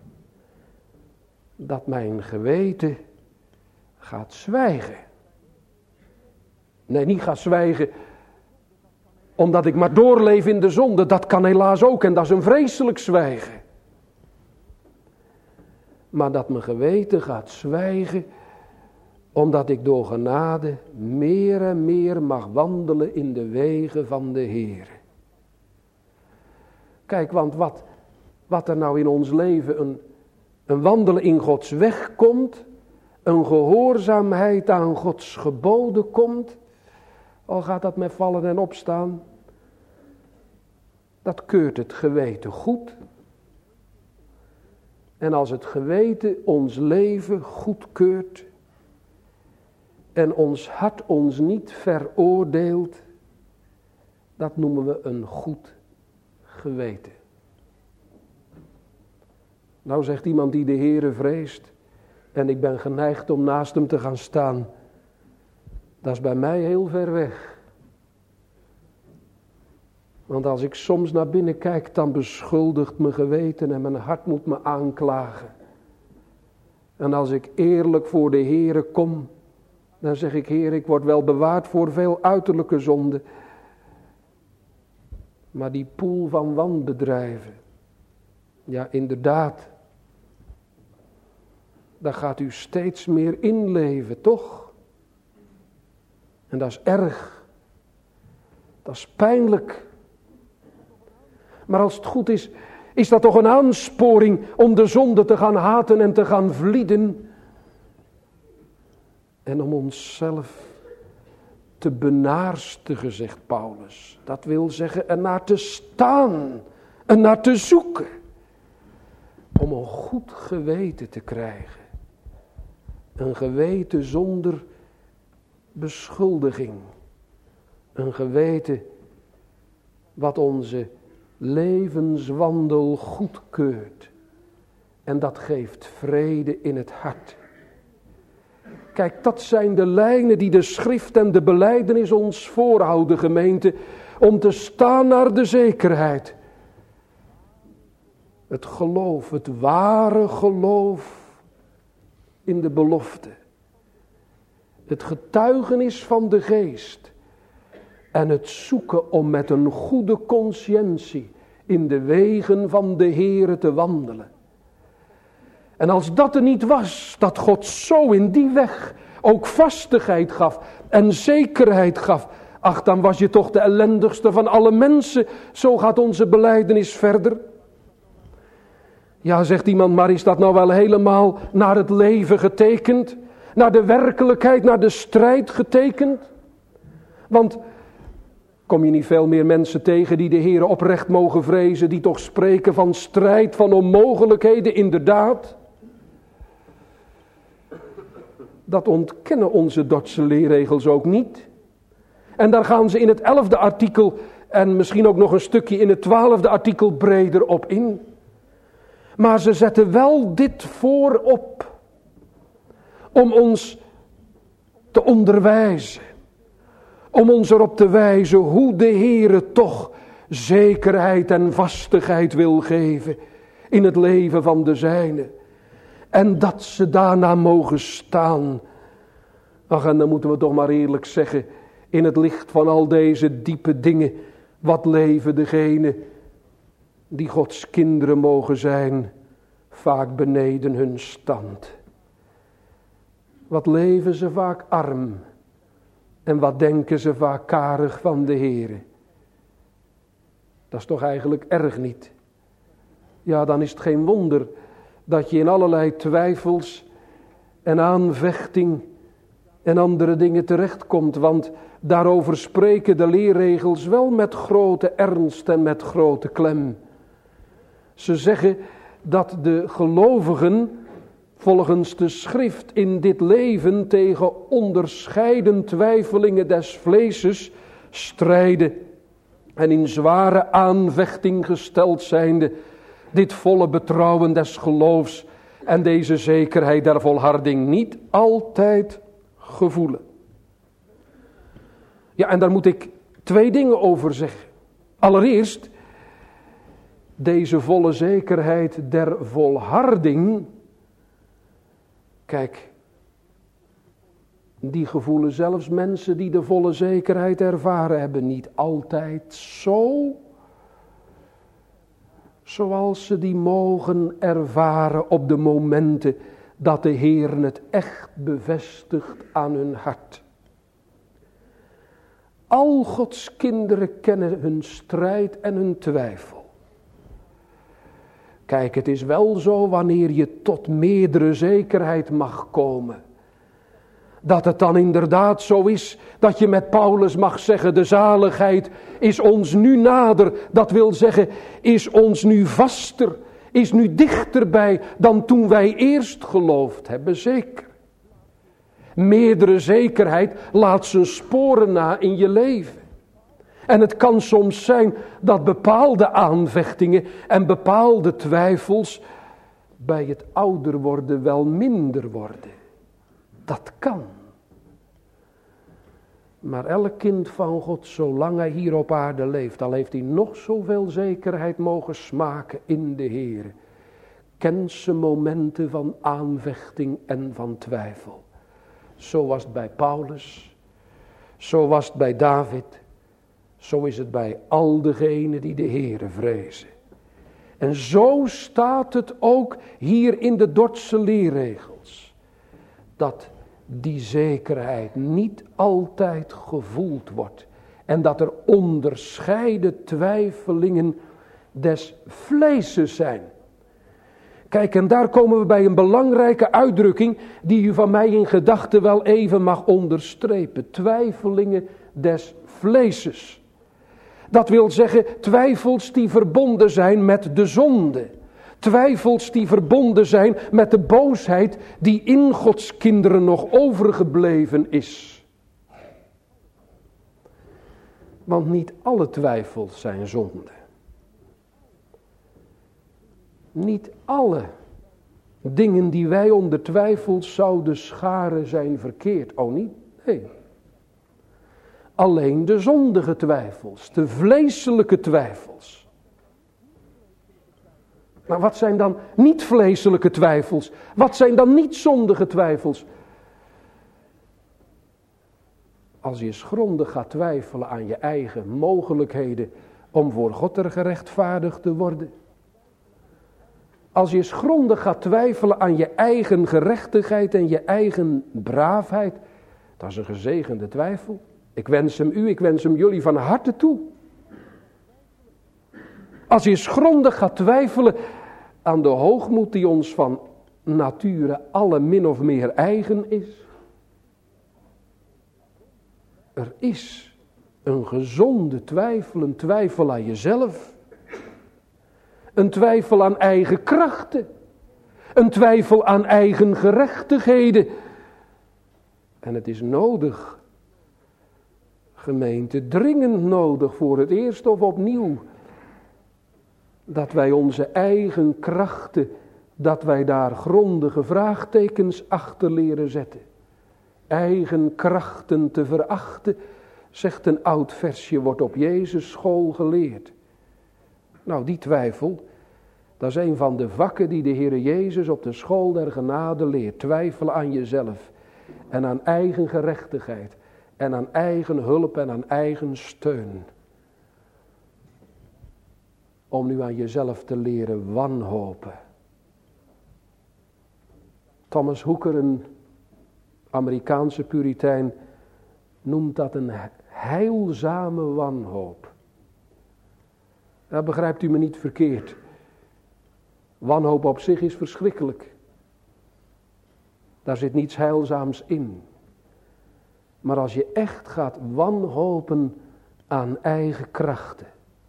dat mijn geweten gaat zwijgen. Nee, niet gaat zwijgen omdat ik maar doorleef in de zonde. Dat kan helaas ook en dat is een vreselijk zwijgen. Maar dat mijn geweten gaat zwijgen Omdat ik door genade meer en meer mag wandelen in de wegen van de Heer. Kijk, want wat er nou in ons leven een wandelen in Gods weg komt, een gehoorzaamheid aan Gods geboden komt, al gaat dat met vallen en opstaan, dat keurt het geweten goed. En als het geweten ons leven goedkeurt en ons hart ons niet veroordeelt, dat noemen we een goed geweten. Nou zegt iemand die de Heere vreest en ik ben geneigd om naast hem te gaan staan. Dat is bij mij heel ver weg. Want als ik soms naar binnen kijk, dan beschuldigt mijn geweten en mijn hart moet me aanklagen. En als ik eerlijk voor de Heere kom, dan zeg ik, Heer, ik word wel bewaard voor veel uiterlijke zonden. Maar die poel van wanbedrijven, ja inderdaad, daar gaat u steeds meer inleven, toch? En dat is erg. Dat is pijnlijk. Maar als het goed is, is dat toch een aansporing om de zonde te gaan haten en te gaan vlieden. En om onszelf te benaarstigen, zegt Paulus. Dat wil zeggen ernaar te staan, ernaar te zoeken. Om een goed geweten te krijgen. Een geweten zonder beschuldiging. Een geweten wat onze levenswandel goedkeurt. En dat geeft vrede in het hart. Kijk, dat zijn de lijnen die de schrift en de belijdenis ons voorhouden, gemeente. Om te staan naar de zekerheid. Het geloof, het ware geloof in de belofte. Het getuigenis van de geest. En het zoeken om met een goede consciëntie in de wegen van de Heere te wandelen. En als dat er niet was, dat God zo in die weg ook vastigheid gaf en zekerheid gaf. Ach, dan was je toch de ellendigste van alle mensen. Zo gaat onze belijdenis verder. Ja, zegt iemand, maar is dat nou wel helemaal naar het leven getekend? Naar de werkelijkheid, naar de strijd getekend? Want kom je niet veel meer mensen tegen die de Heere oprecht mogen vrezen, die toch spreken van strijd, van onmogelijkheden, inderdaad? Dat ontkennen onze Dordtse leerregels ook niet. En daar gaan ze in het 11e artikel en misschien ook nog een stukje in het 12e artikel breder op in. Maar ze zetten wel dit voorop om ons te onderwijzen. Om ons erop te wijzen hoe de Heere toch zekerheid en vastigheid wil geven in het leven van de zijnen. En dat ze daarna mogen staan. Ach, en dan moeten we toch maar eerlijk zeggen, in het licht van al deze diepe dingen, wat leven degenen die Gods kinderen mogen zijn, vaak beneden hun stand. Wat leven ze vaak arm. En wat denken ze vaak karig van de Heere. Dat is toch eigenlijk erg niet. Ja, dan is het geen wonder dat je in allerlei twijfels en aanvechting en andere dingen terechtkomt. Want daarover spreken de leerregels wel met grote ernst en met grote klem. Ze zeggen dat de gelovigen volgens de schrift in dit leven tegen onderscheiden twijfelingen des vleeses strijden en in zware aanvechting gesteld zijnde dit volle betrouwen des geloofs en deze zekerheid der volharding niet altijd gevoelen. Ja, en daar moet ik 2 dingen over zeggen. Allereerst, deze volle zekerheid der volharding, kijk, die gevoelen zelfs mensen die de volle zekerheid ervaren hebben niet altijd zo, zoals ze die mogen ervaren op de momenten dat de Heer het echt bevestigt aan hun hart. Al Gods kinderen kennen hun strijd en hun twijfel. Kijk, het is wel zo wanneer je tot meerdere zekerheid mag komen. Dat het dan inderdaad zo is dat je met Paulus mag zeggen, de zaligheid is ons nu nader. Dat wil zeggen, is ons nu vaster, is nu dichterbij dan toen wij eerst geloofd hebben, zeker. Meerdere zekerheid laat zijn sporen na in je leven. En het kan soms zijn dat bepaalde aanvechtingen en bepaalde twijfels bij het ouder worden wel minder worden. Dat kan. Maar elk kind van God, zolang hij hier op aarde leeft, al heeft hij nog zoveel zekerheid mogen smaken in de Heer, kent ze momenten van aanvechting en van twijfel. Zo was het bij Paulus, zo was het bij David, zo is het bij al degenen die de Heere vrezen. En zo staat het ook hier in de Dordtse leerregels, dat die zekerheid niet altijd gevoeld wordt. En dat er onderscheiden twijfelingen des vleeses zijn. Kijk, en daar komen we bij een belangrijke uitdrukking die u van mij in gedachten wel even mag onderstrepen. Twijfelingen des vleeses. Dat wil zeggen twijfels die verbonden zijn met de zonde. Twijfels die verbonden zijn met de boosheid die in Gods kinderen nog overgebleven is. Want niet alle twijfels zijn zonde. Niet alle dingen die wij onder twijfels zouden scharen zijn verkeerd. Oh niet? Nee. Alleen de zondige twijfels, de vleeselijke twijfels. Maar wat zijn dan niet vleeselijke twijfels? Wat zijn dan niet zondige twijfels? Als je eens grondig gaat twijfelen aan je eigen mogelijkheden om voor God er gerechtvaardigd te worden. Als je eens grondig gaat twijfelen aan je eigen gerechtigheid en je eigen braafheid. Dat is een gezegende twijfel. Ik wens hem u, ik wens hem jullie van harte toe. Als je eens grondig gaat twijfelen aan de hoogmoed die ons van nature alle min of meer eigen is. Er is een gezonde twijfel, een twijfel aan jezelf. Een twijfel aan eigen krachten. Een twijfel aan eigen gerechtigheden. En het is nodig, gemeente, dringend nodig voor het eerst of opnieuw, dat wij onze eigen krachten, dat wij daar grondige vraagtekens achter leren zetten. Eigen krachten te verachten, zegt een oud versje, wordt op Jezus school geleerd. Nou, die twijfel, dat is een van de vakken die de Heere Jezus op de school der genade leert. Twijfelen aan jezelf en aan eigen gerechtigheid en aan eigen hulp en aan eigen steun. Om nu aan jezelf te leren wanhopen. Thomas Hooker, een Amerikaanse puritein, noemt dat een heilzame wanhoop. Nou, begrijpt u me niet verkeerd. Wanhoop op zich is verschrikkelijk. Daar zit niets heilzaams in. Maar als je echt gaat wanhopen aan eigen krachten.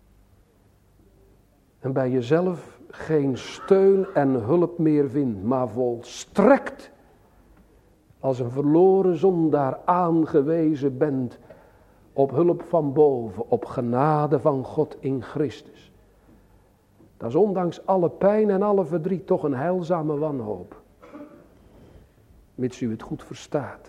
En bij jezelf geen steun en hulp meer vindt, maar volstrekt als een verloren zondaar aangewezen bent op hulp van boven, op genade van God in Christus. Dat is ondanks alle pijn en alle verdriet toch een heilzame wanhoop. Mits u het goed verstaat.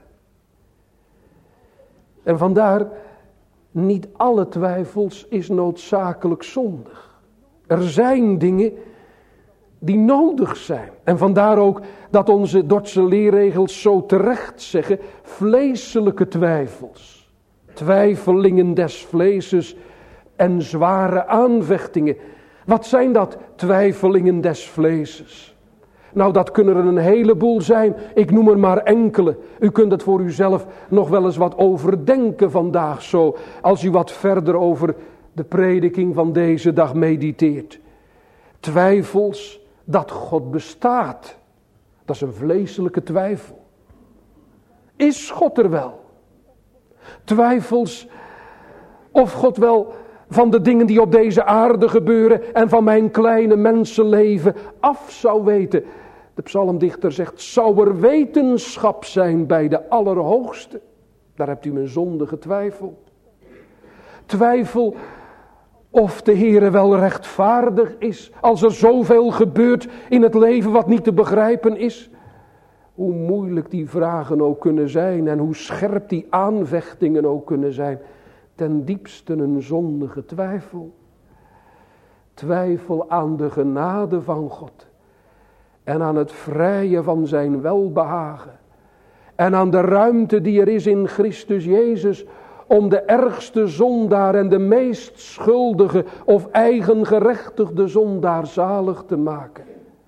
En vandaar, niet alle twijfels is noodzakelijk zondig. Er zijn dingen die nodig zijn. En vandaar ook dat onze Dordtse leerregels zo terecht zeggen, vleeselijke twijfels. Twijfelingen des vleeses en zware aanvechtingen. Wat zijn dat, twijfelingen des vleeses? Nou, dat kunnen er een heleboel zijn. Ik noem er maar enkele. U kunt het voor uzelf nog wel eens wat overdenken vandaag zo. Als u wat verder over de prediking van deze dag mediteert. Twijfels dat God bestaat. Dat is een vleeselijke twijfel. Is God er wel? Twijfels of God wel van de dingen die op deze aarde gebeuren en van mijn kleine mensenleven af zou weten. De psalmdichter zegt, zou er wetenschap zijn bij de Allerhoogste? Daar hebt u een zondige twijfel. Twijfel of de Heere wel rechtvaardig is, als er zoveel gebeurt in het leven wat niet te begrijpen is. Hoe moeilijk die vragen ook kunnen zijn en hoe scherp die aanvechtingen ook kunnen zijn. Ten diepste een zondige twijfel. Twijfel aan de genade van God. En aan het vrije van zijn welbehagen. En aan de ruimte die er is in Christus Jezus om de ergste zondaar en de meest schuldige of eigengerechtigde zondaar zalig te maken.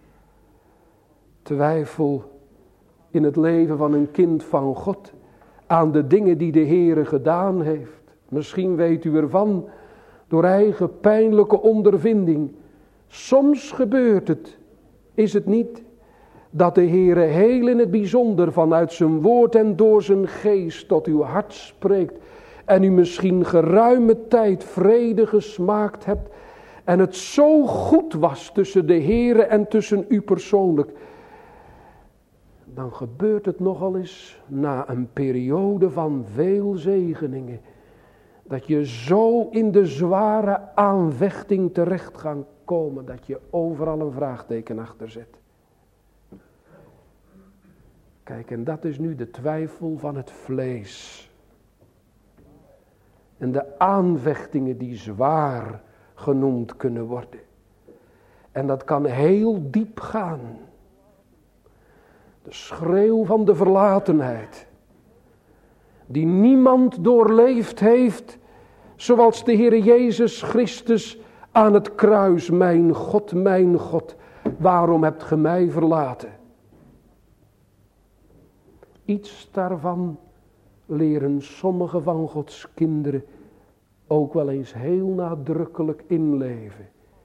Twijfel in het leven van een kind van God aan de dingen die de Heere gedaan heeft. Misschien weet u ervan door eigen pijnlijke ondervinding. Soms gebeurt het, is het niet, dat de Heere heel in het bijzonder vanuit zijn woord en door zijn geest tot uw hart spreekt. En u misschien geruime tijd vrede gesmaakt hebt. En het zo goed was tussen de Heere en tussen u persoonlijk. Dan gebeurt het nogal eens na een periode van veel zegeningen. Dat je zo in de zware aanvechting terecht gaat komen. Dat je overal een vraagteken achter zet. Kijk, en dat is nu de twijfel van het vlees. En de aanvechtingen die zwaar genoemd kunnen worden. En dat kan heel diep gaan. De schreeuw van de verlatenheid. Die niemand doorleefd heeft. Zoals de Heer Jezus Christus aan het kruis. Mijn God, waarom hebt ge mij verlaten? Iets daarvan leren sommige van Gods kinderen ook wel eens heel nadrukkelijk inleven.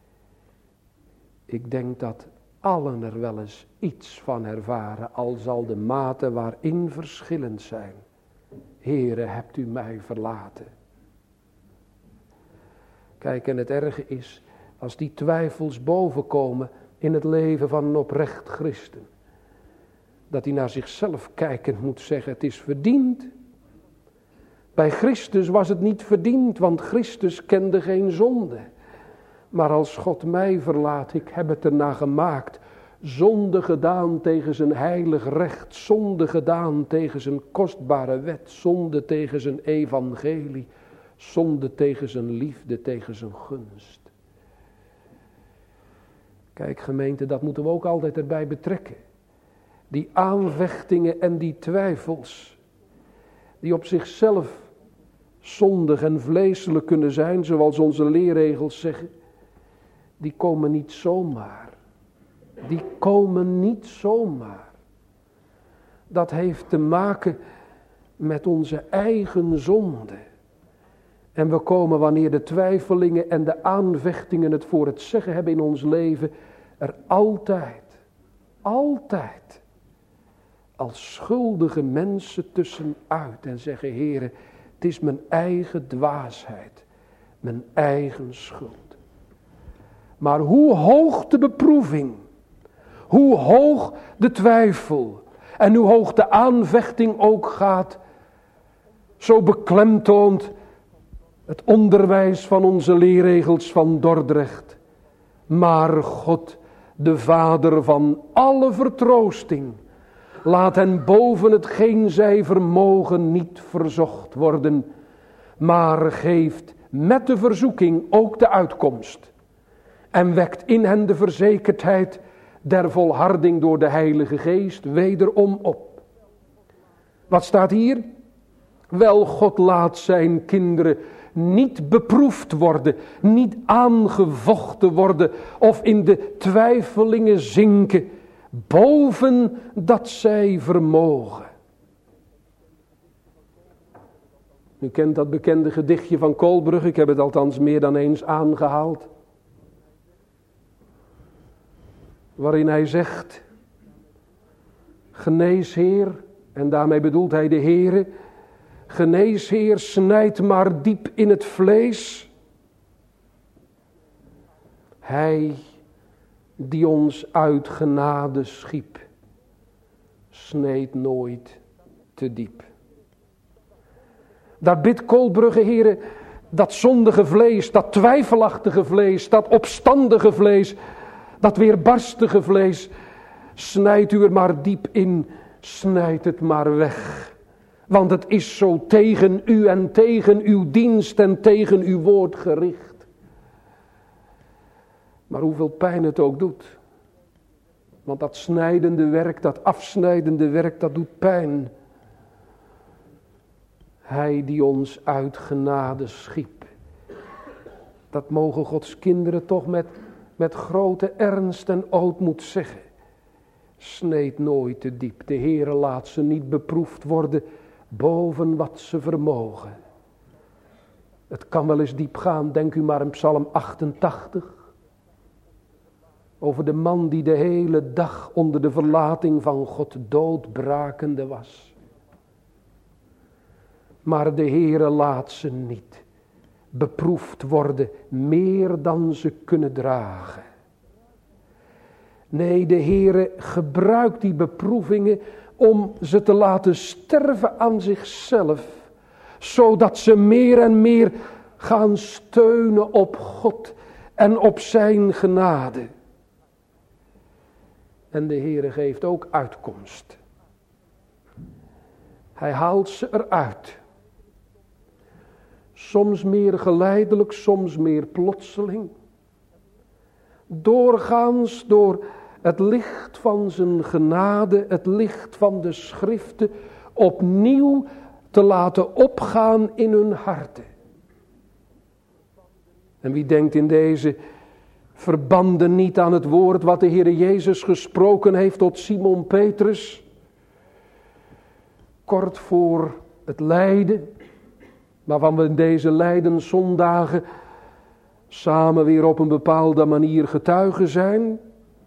Ik denk dat allen er wel eens iets van ervaren, al zal de mate waarin verschillend zijn. Heere, hebt u mij verlaten? Kijk, en het erge is, als die twijfels bovenkomen in het leven van een oprecht christen, dat hij naar zichzelf kijkend moet zeggen, het is verdiend. Bij Christus was het niet verdiend, want Christus kende geen zonde. Maar als God mij verlaat, ik heb het erna gemaakt. Zonde gedaan tegen zijn heilig recht. Zonde gedaan tegen zijn kostbare wet. Zonde tegen zijn evangelie. Zonde tegen zijn liefde, tegen zijn gunst. Kijk gemeente, dat moeten we ook altijd erbij betrekken. Die aanvechtingen en die twijfels, die op zichzelf zondig en vleeselijk kunnen zijn, zoals onze leerregels zeggen, die komen niet zomaar. Die komen niet zomaar. Dat heeft te maken met onze eigen zonde. En we komen wanneer de twijfelingen en de aanvechtingen het voor het zeggen hebben in ons leven, er altijd als schuldige mensen tussenuit en zeggen, Heere, het is mijn eigen dwaasheid, mijn eigen schuld. Maar hoe hoog de beproeving, hoe hoog de twijfel en hoe hoog de aanvechting ook gaat, zo beklemtoont het onderwijs van onze leerregels van Dordrecht. Maar God, de Vader van alle vertroosting, laat hen boven hetgeen zij vermogen niet verzocht worden, maar geeft met de verzoeking ook de uitkomst. En wekt in hen de verzekerdheid der volharding door de Heilige Geest wederom op. Wat staat hier? Wel, God laat zijn kinderen niet beproefd worden, niet aangevochten worden of in de twijfelingen zinken, boven dat zij vermogen. U kent dat bekende gedichtje van Koolbrugge, ik heb het althans meer dan eens aangehaald. Waarin hij zegt, genees Heer, en daarmee bedoelt hij de Heere, genees Heer, snijd maar diep in het vlees. Hij die ons uit genade schiep, sneed nooit te diep. Daar bidt Koolbrugge, Heere, dat zondige vlees, dat twijfelachtige vlees, dat opstandige vlees, dat weerbarstige vlees, snijd u er maar diep in, snijd het maar weg. Want het is zo tegen u en tegen uw dienst en tegen uw woord gericht. Maar hoeveel pijn het ook doet. Want dat snijdende werk, dat afsnijdende werk, dat doet pijn. Hij die ons uit genade schiep. Dat mogen Gods kinderen toch met grote ernst en ootmoed zeggen. Sneed nooit te diep. De Heere laat ze niet beproefd worden boven wat ze vermogen. Het kan wel eens diep gaan. Denk u maar in Psalm 88. Over de man die de hele dag onder de verlating van God doodbrakende was. Maar de Heere laat ze niet beproefd worden meer dan ze kunnen dragen. Nee, de Heere gebruikt die beproevingen om ze te laten sterven aan zichzelf. Zodat ze meer en meer gaan steunen op God en op zijn genade. En de Heere geeft ook uitkomst. Hij haalt ze eruit. Soms meer geleidelijk, soms meer plotseling. Doorgaans door het licht van zijn genade, het licht van de schriften, opnieuw te laten opgaan in hun harten. En wie denkt in deze verbanden niet aan het woord wat de Heere Jezus gesproken heeft tot Simon Petrus, kort voor het lijden, waarvan we in deze lijdenszondagen samen weer op een bepaalde manier getuigen zijn.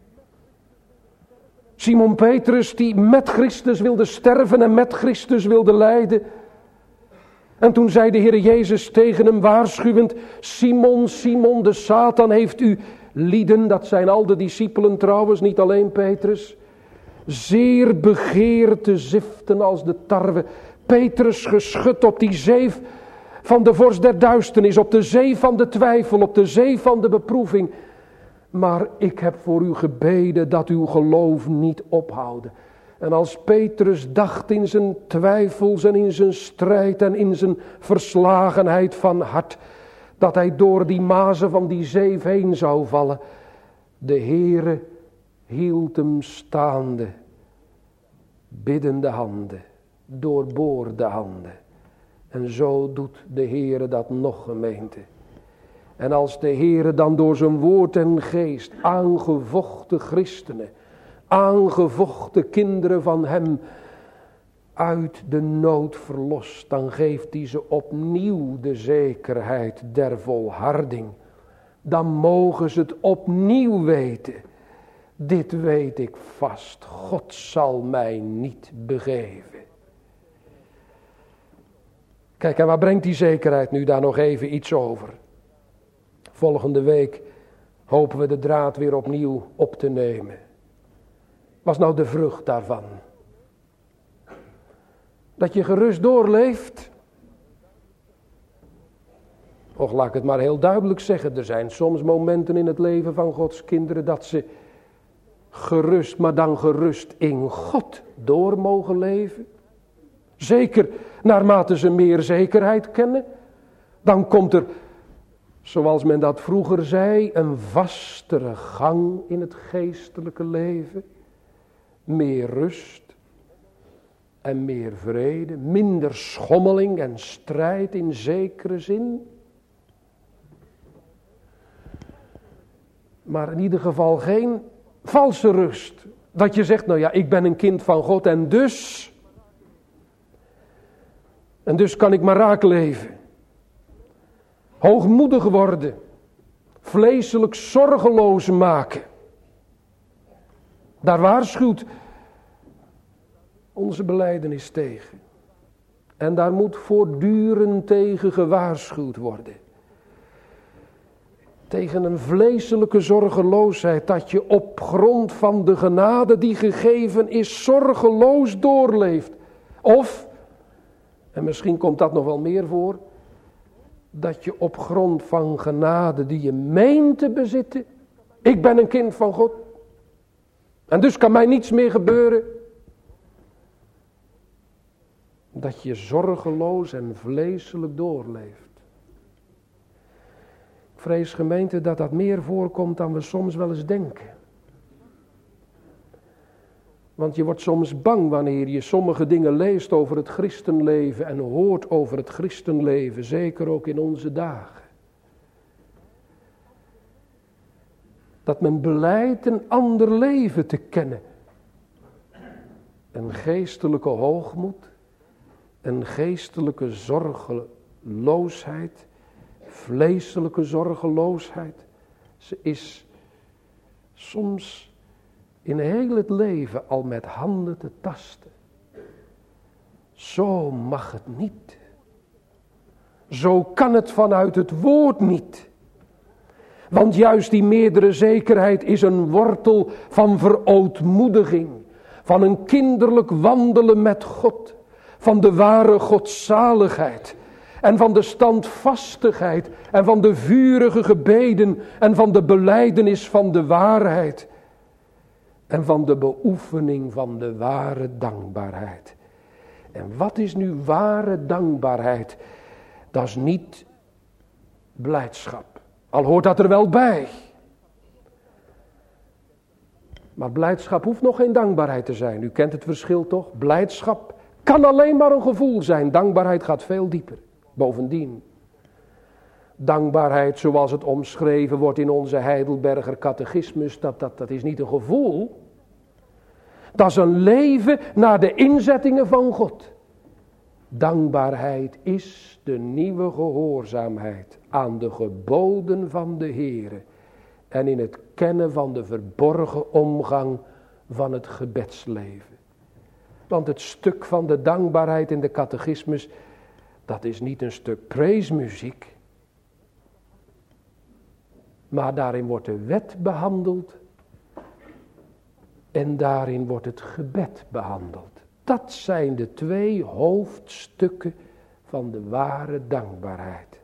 Simon Petrus die met Christus wilde sterven en met Christus wilde lijden. En toen zei de Heer Jezus tegen hem waarschuwend, Simon, Simon, de Satan heeft u lieden, dat zijn al de discipelen trouwens, niet alleen Petrus, zeer begeerd te ziften als de tarwe. Petrus geschud op die zee van de vorst der duisternis, op de zee van de twijfel, op de zee van de beproeving. Maar ik heb voor u gebeden dat uw geloof niet ophouden. En als Petrus dacht in zijn twijfels en in zijn strijd en in zijn verslagenheid van hart, dat hij door die mazen van die zeef heen zou vallen, de Heere hield hem staande, biddende handen, doorboorde handen. En zo doet de Heere dat nog, gemeente. En als de Heere dan door zijn woord en geest aangevochten christenen, aangevochten kinderen van hem uit de nood verlost, dan geeft hij ze opnieuw de zekerheid der volharding. Dan mogen ze het opnieuw weten. Dit weet ik vast, God zal mij niet begeven. Kijk, en waar brengt die zekerheid nu daar nog even iets over? Volgende week hopen we de draad weer opnieuw op te nemen. Wat is nou de vrucht daarvan? Dat je gerust doorleeft? Och, laat ik het maar heel duidelijk zeggen. Er zijn soms momenten in het leven van Gods kinderen dat ze gerust, maar dan gerust in God door mogen leven. Zeker naarmate ze meer zekerheid kennen. Dan komt er, zoals men dat vroeger zei, een vastere gang in het geestelijke leven. Meer rust en meer vrede, minder schommeling en strijd in zekere zin. Maar in ieder geval geen valse rust. Dat je zegt, nou ja, ik ben een kind van God en dus kan ik maar raak leven. Hoogmoedig worden. Vleeselijk zorgeloos maken. Daar waarschuwt onze belijdenis tegen. En daar moet voortdurend tegen gewaarschuwd worden. Tegen een vleeselijke zorgeloosheid, dat je op grond van de genade die gegeven is, zorgeloos doorleeft. Of, en misschien komt dat nog wel meer voor, dat je op grond van genade die je meent te bezitten, ik ben een kind van God, en dus kan mij niets meer gebeuren, dat je zorgeloos en vleeselijk doorleeft. Ik vrees, gemeente, dat dat meer voorkomt dan we soms wel eens denken. Want je wordt soms bang wanneer je sommige dingen leest over het christenleven en hoort over het christenleven, zeker ook in onze dagen. Dat men belijdt een ander leven te kennen. Een geestelijke hoogmoed, een geestelijke zorgeloosheid, vleeselijke zorgeloosheid. Ze is soms in heel het leven al met handen te tasten. Zo mag het niet. Zo kan het vanuit het woord niet. Want juist die meerdere zekerheid is een wortel van verootmoediging. Van een kinderlijk wandelen met God. Van de ware godzaligheid. En van de standvastigheid. En van de vurige gebeden. En van de belijdenis van de waarheid. En van de beoefening van de ware dankbaarheid. En wat is nu ware dankbaarheid? Dat is niet blijdschap. Al hoort dat er wel bij. Maar blijdschap hoeft nog geen dankbaarheid te zijn. U kent het verschil toch? Blijdschap kan alleen maar een gevoel zijn. Dankbaarheid gaat veel dieper. Bovendien. Dankbaarheid zoals het omschreven wordt in onze Heidelberger catechismus. Dat is niet een gevoel. Dat is een leven naar de inzettingen van God. Dankbaarheid is de nieuwe gehoorzaamheid aan de geboden van de Heere. En in het kennen van de verborgen omgang van het gebedsleven. Want het stuk van de dankbaarheid in de catechismus, dat is niet een stuk praismuziek. Maar daarin wordt de wet behandeld. En daarin wordt het gebed behandeld. Dat zijn de twee hoofdstukken van de ware dankbaarheid.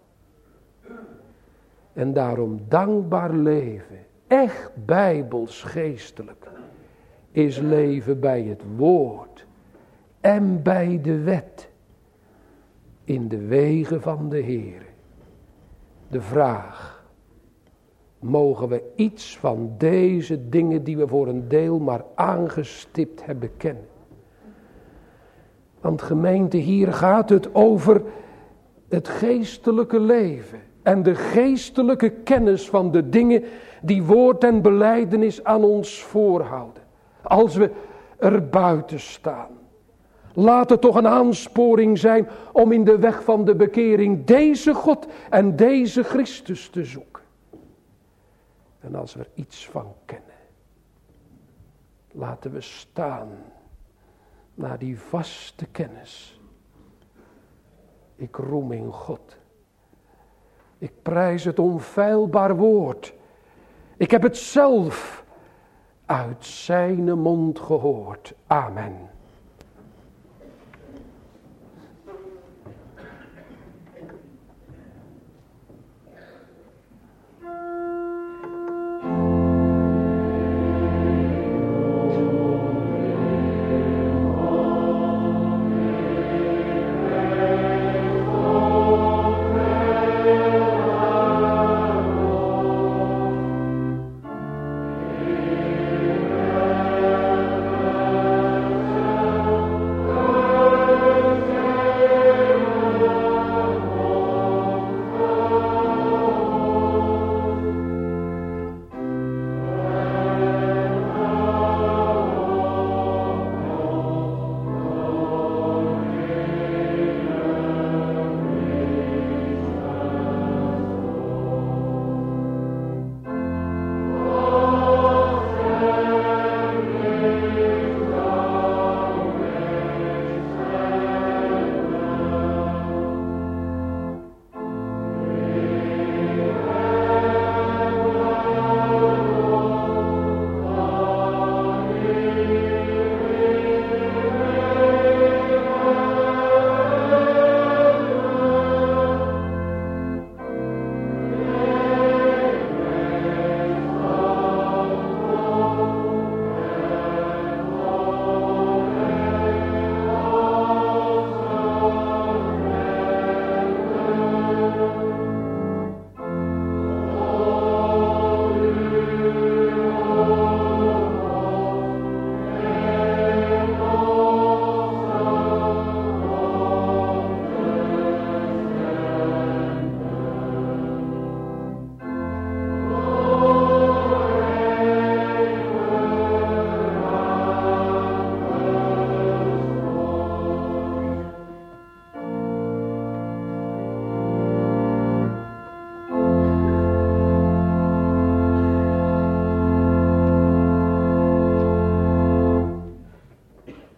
En daarom dankbaar leven, echt bijbels geestelijk, is leven bij het woord en bij de wet. In de wegen van de Heer. De vraag. Mogen we iets van deze dingen die we voor een deel maar aangestipt hebben kennen? Want gemeente, hier gaat het over het geestelijke leven. En de geestelijke kennis van de dingen die woord en belijdenis aan ons voorhouden. Als we er buiten staan. Laat het toch een aansporing zijn om in de weg van de bekering deze God en deze Christus te zoeken. En als we er iets van kennen, laten we staan naar die vaste kennis. Ik roem in God. Ik prijs het onfeilbaar woord. Ik heb het zelf uit zijn mond gehoord. Amen.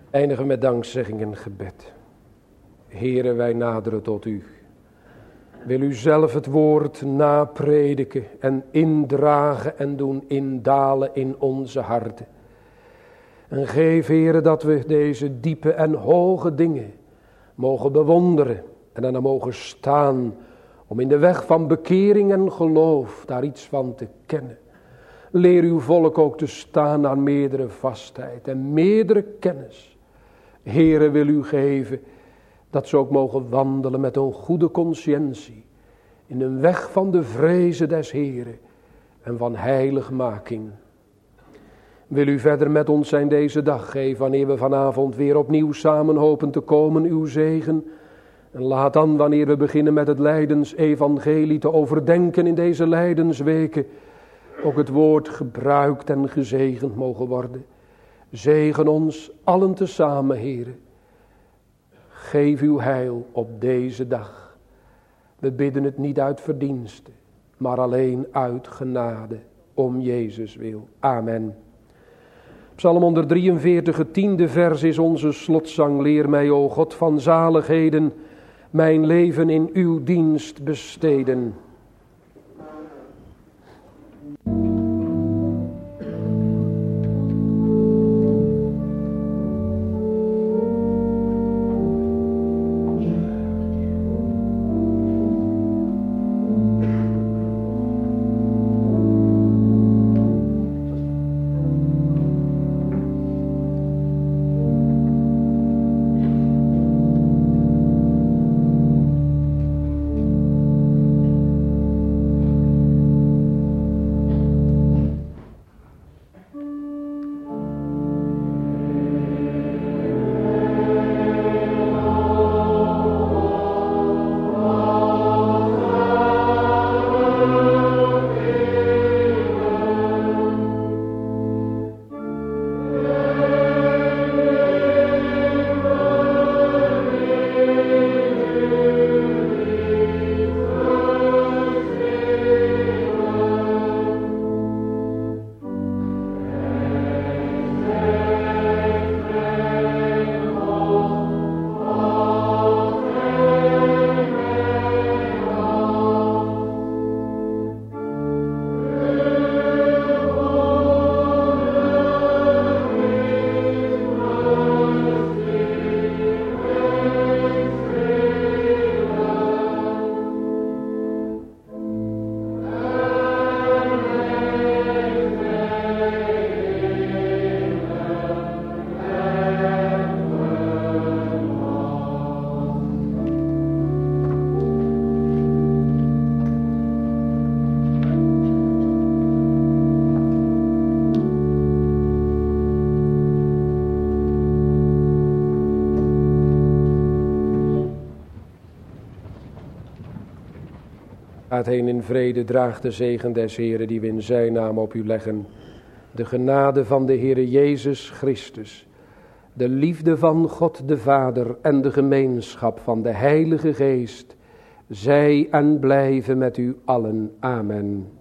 Eindigen met dankzegging en gebed. Heere, wij naderen tot u. Wil u zelf het woord naprediken en indragen en doen indalen in onze harten. En geef, Heere, dat we deze diepe en hoge dingen mogen bewonderen en dan mogen staan om in de weg van bekering en geloof daar iets van te kennen. Leer uw volk ook te staan aan meerdere vastheid en meerdere kennis. Heere, wil u geven dat ze ook mogen wandelen met een goede conscientie in een weg van de vrezen des Heeren en van heiligmaking. Wil u verder met ons zijn deze dag, geef wanneer we vanavond weer opnieuw samen hopen te komen, uw zegen. En laat dan, wanneer we beginnen met het lijdensevangelie te overdenken in deze lijdensweken, ook het woord gebruikt en gezegend mogen worden. Zegen ons allen tezamen, Heere. Geef uw heil op deze dag. We bidden het niet uit verdienste, maar alleen uit genade, om Jezus wil. Amen. Psalm 143, het 10e vers is onze slotzang. Leer mij, o God van zaligheden, mijn leven in uw dienst besteden. Gaat heen in vrede, draagt de zegen des Heeren die we in zijn naam op u leggen. De genade van de Heere Jezus Christus, de liefde van God de Vader en de gemeenschap van de Heilige Geest, zij en blijven met u allen. Amen.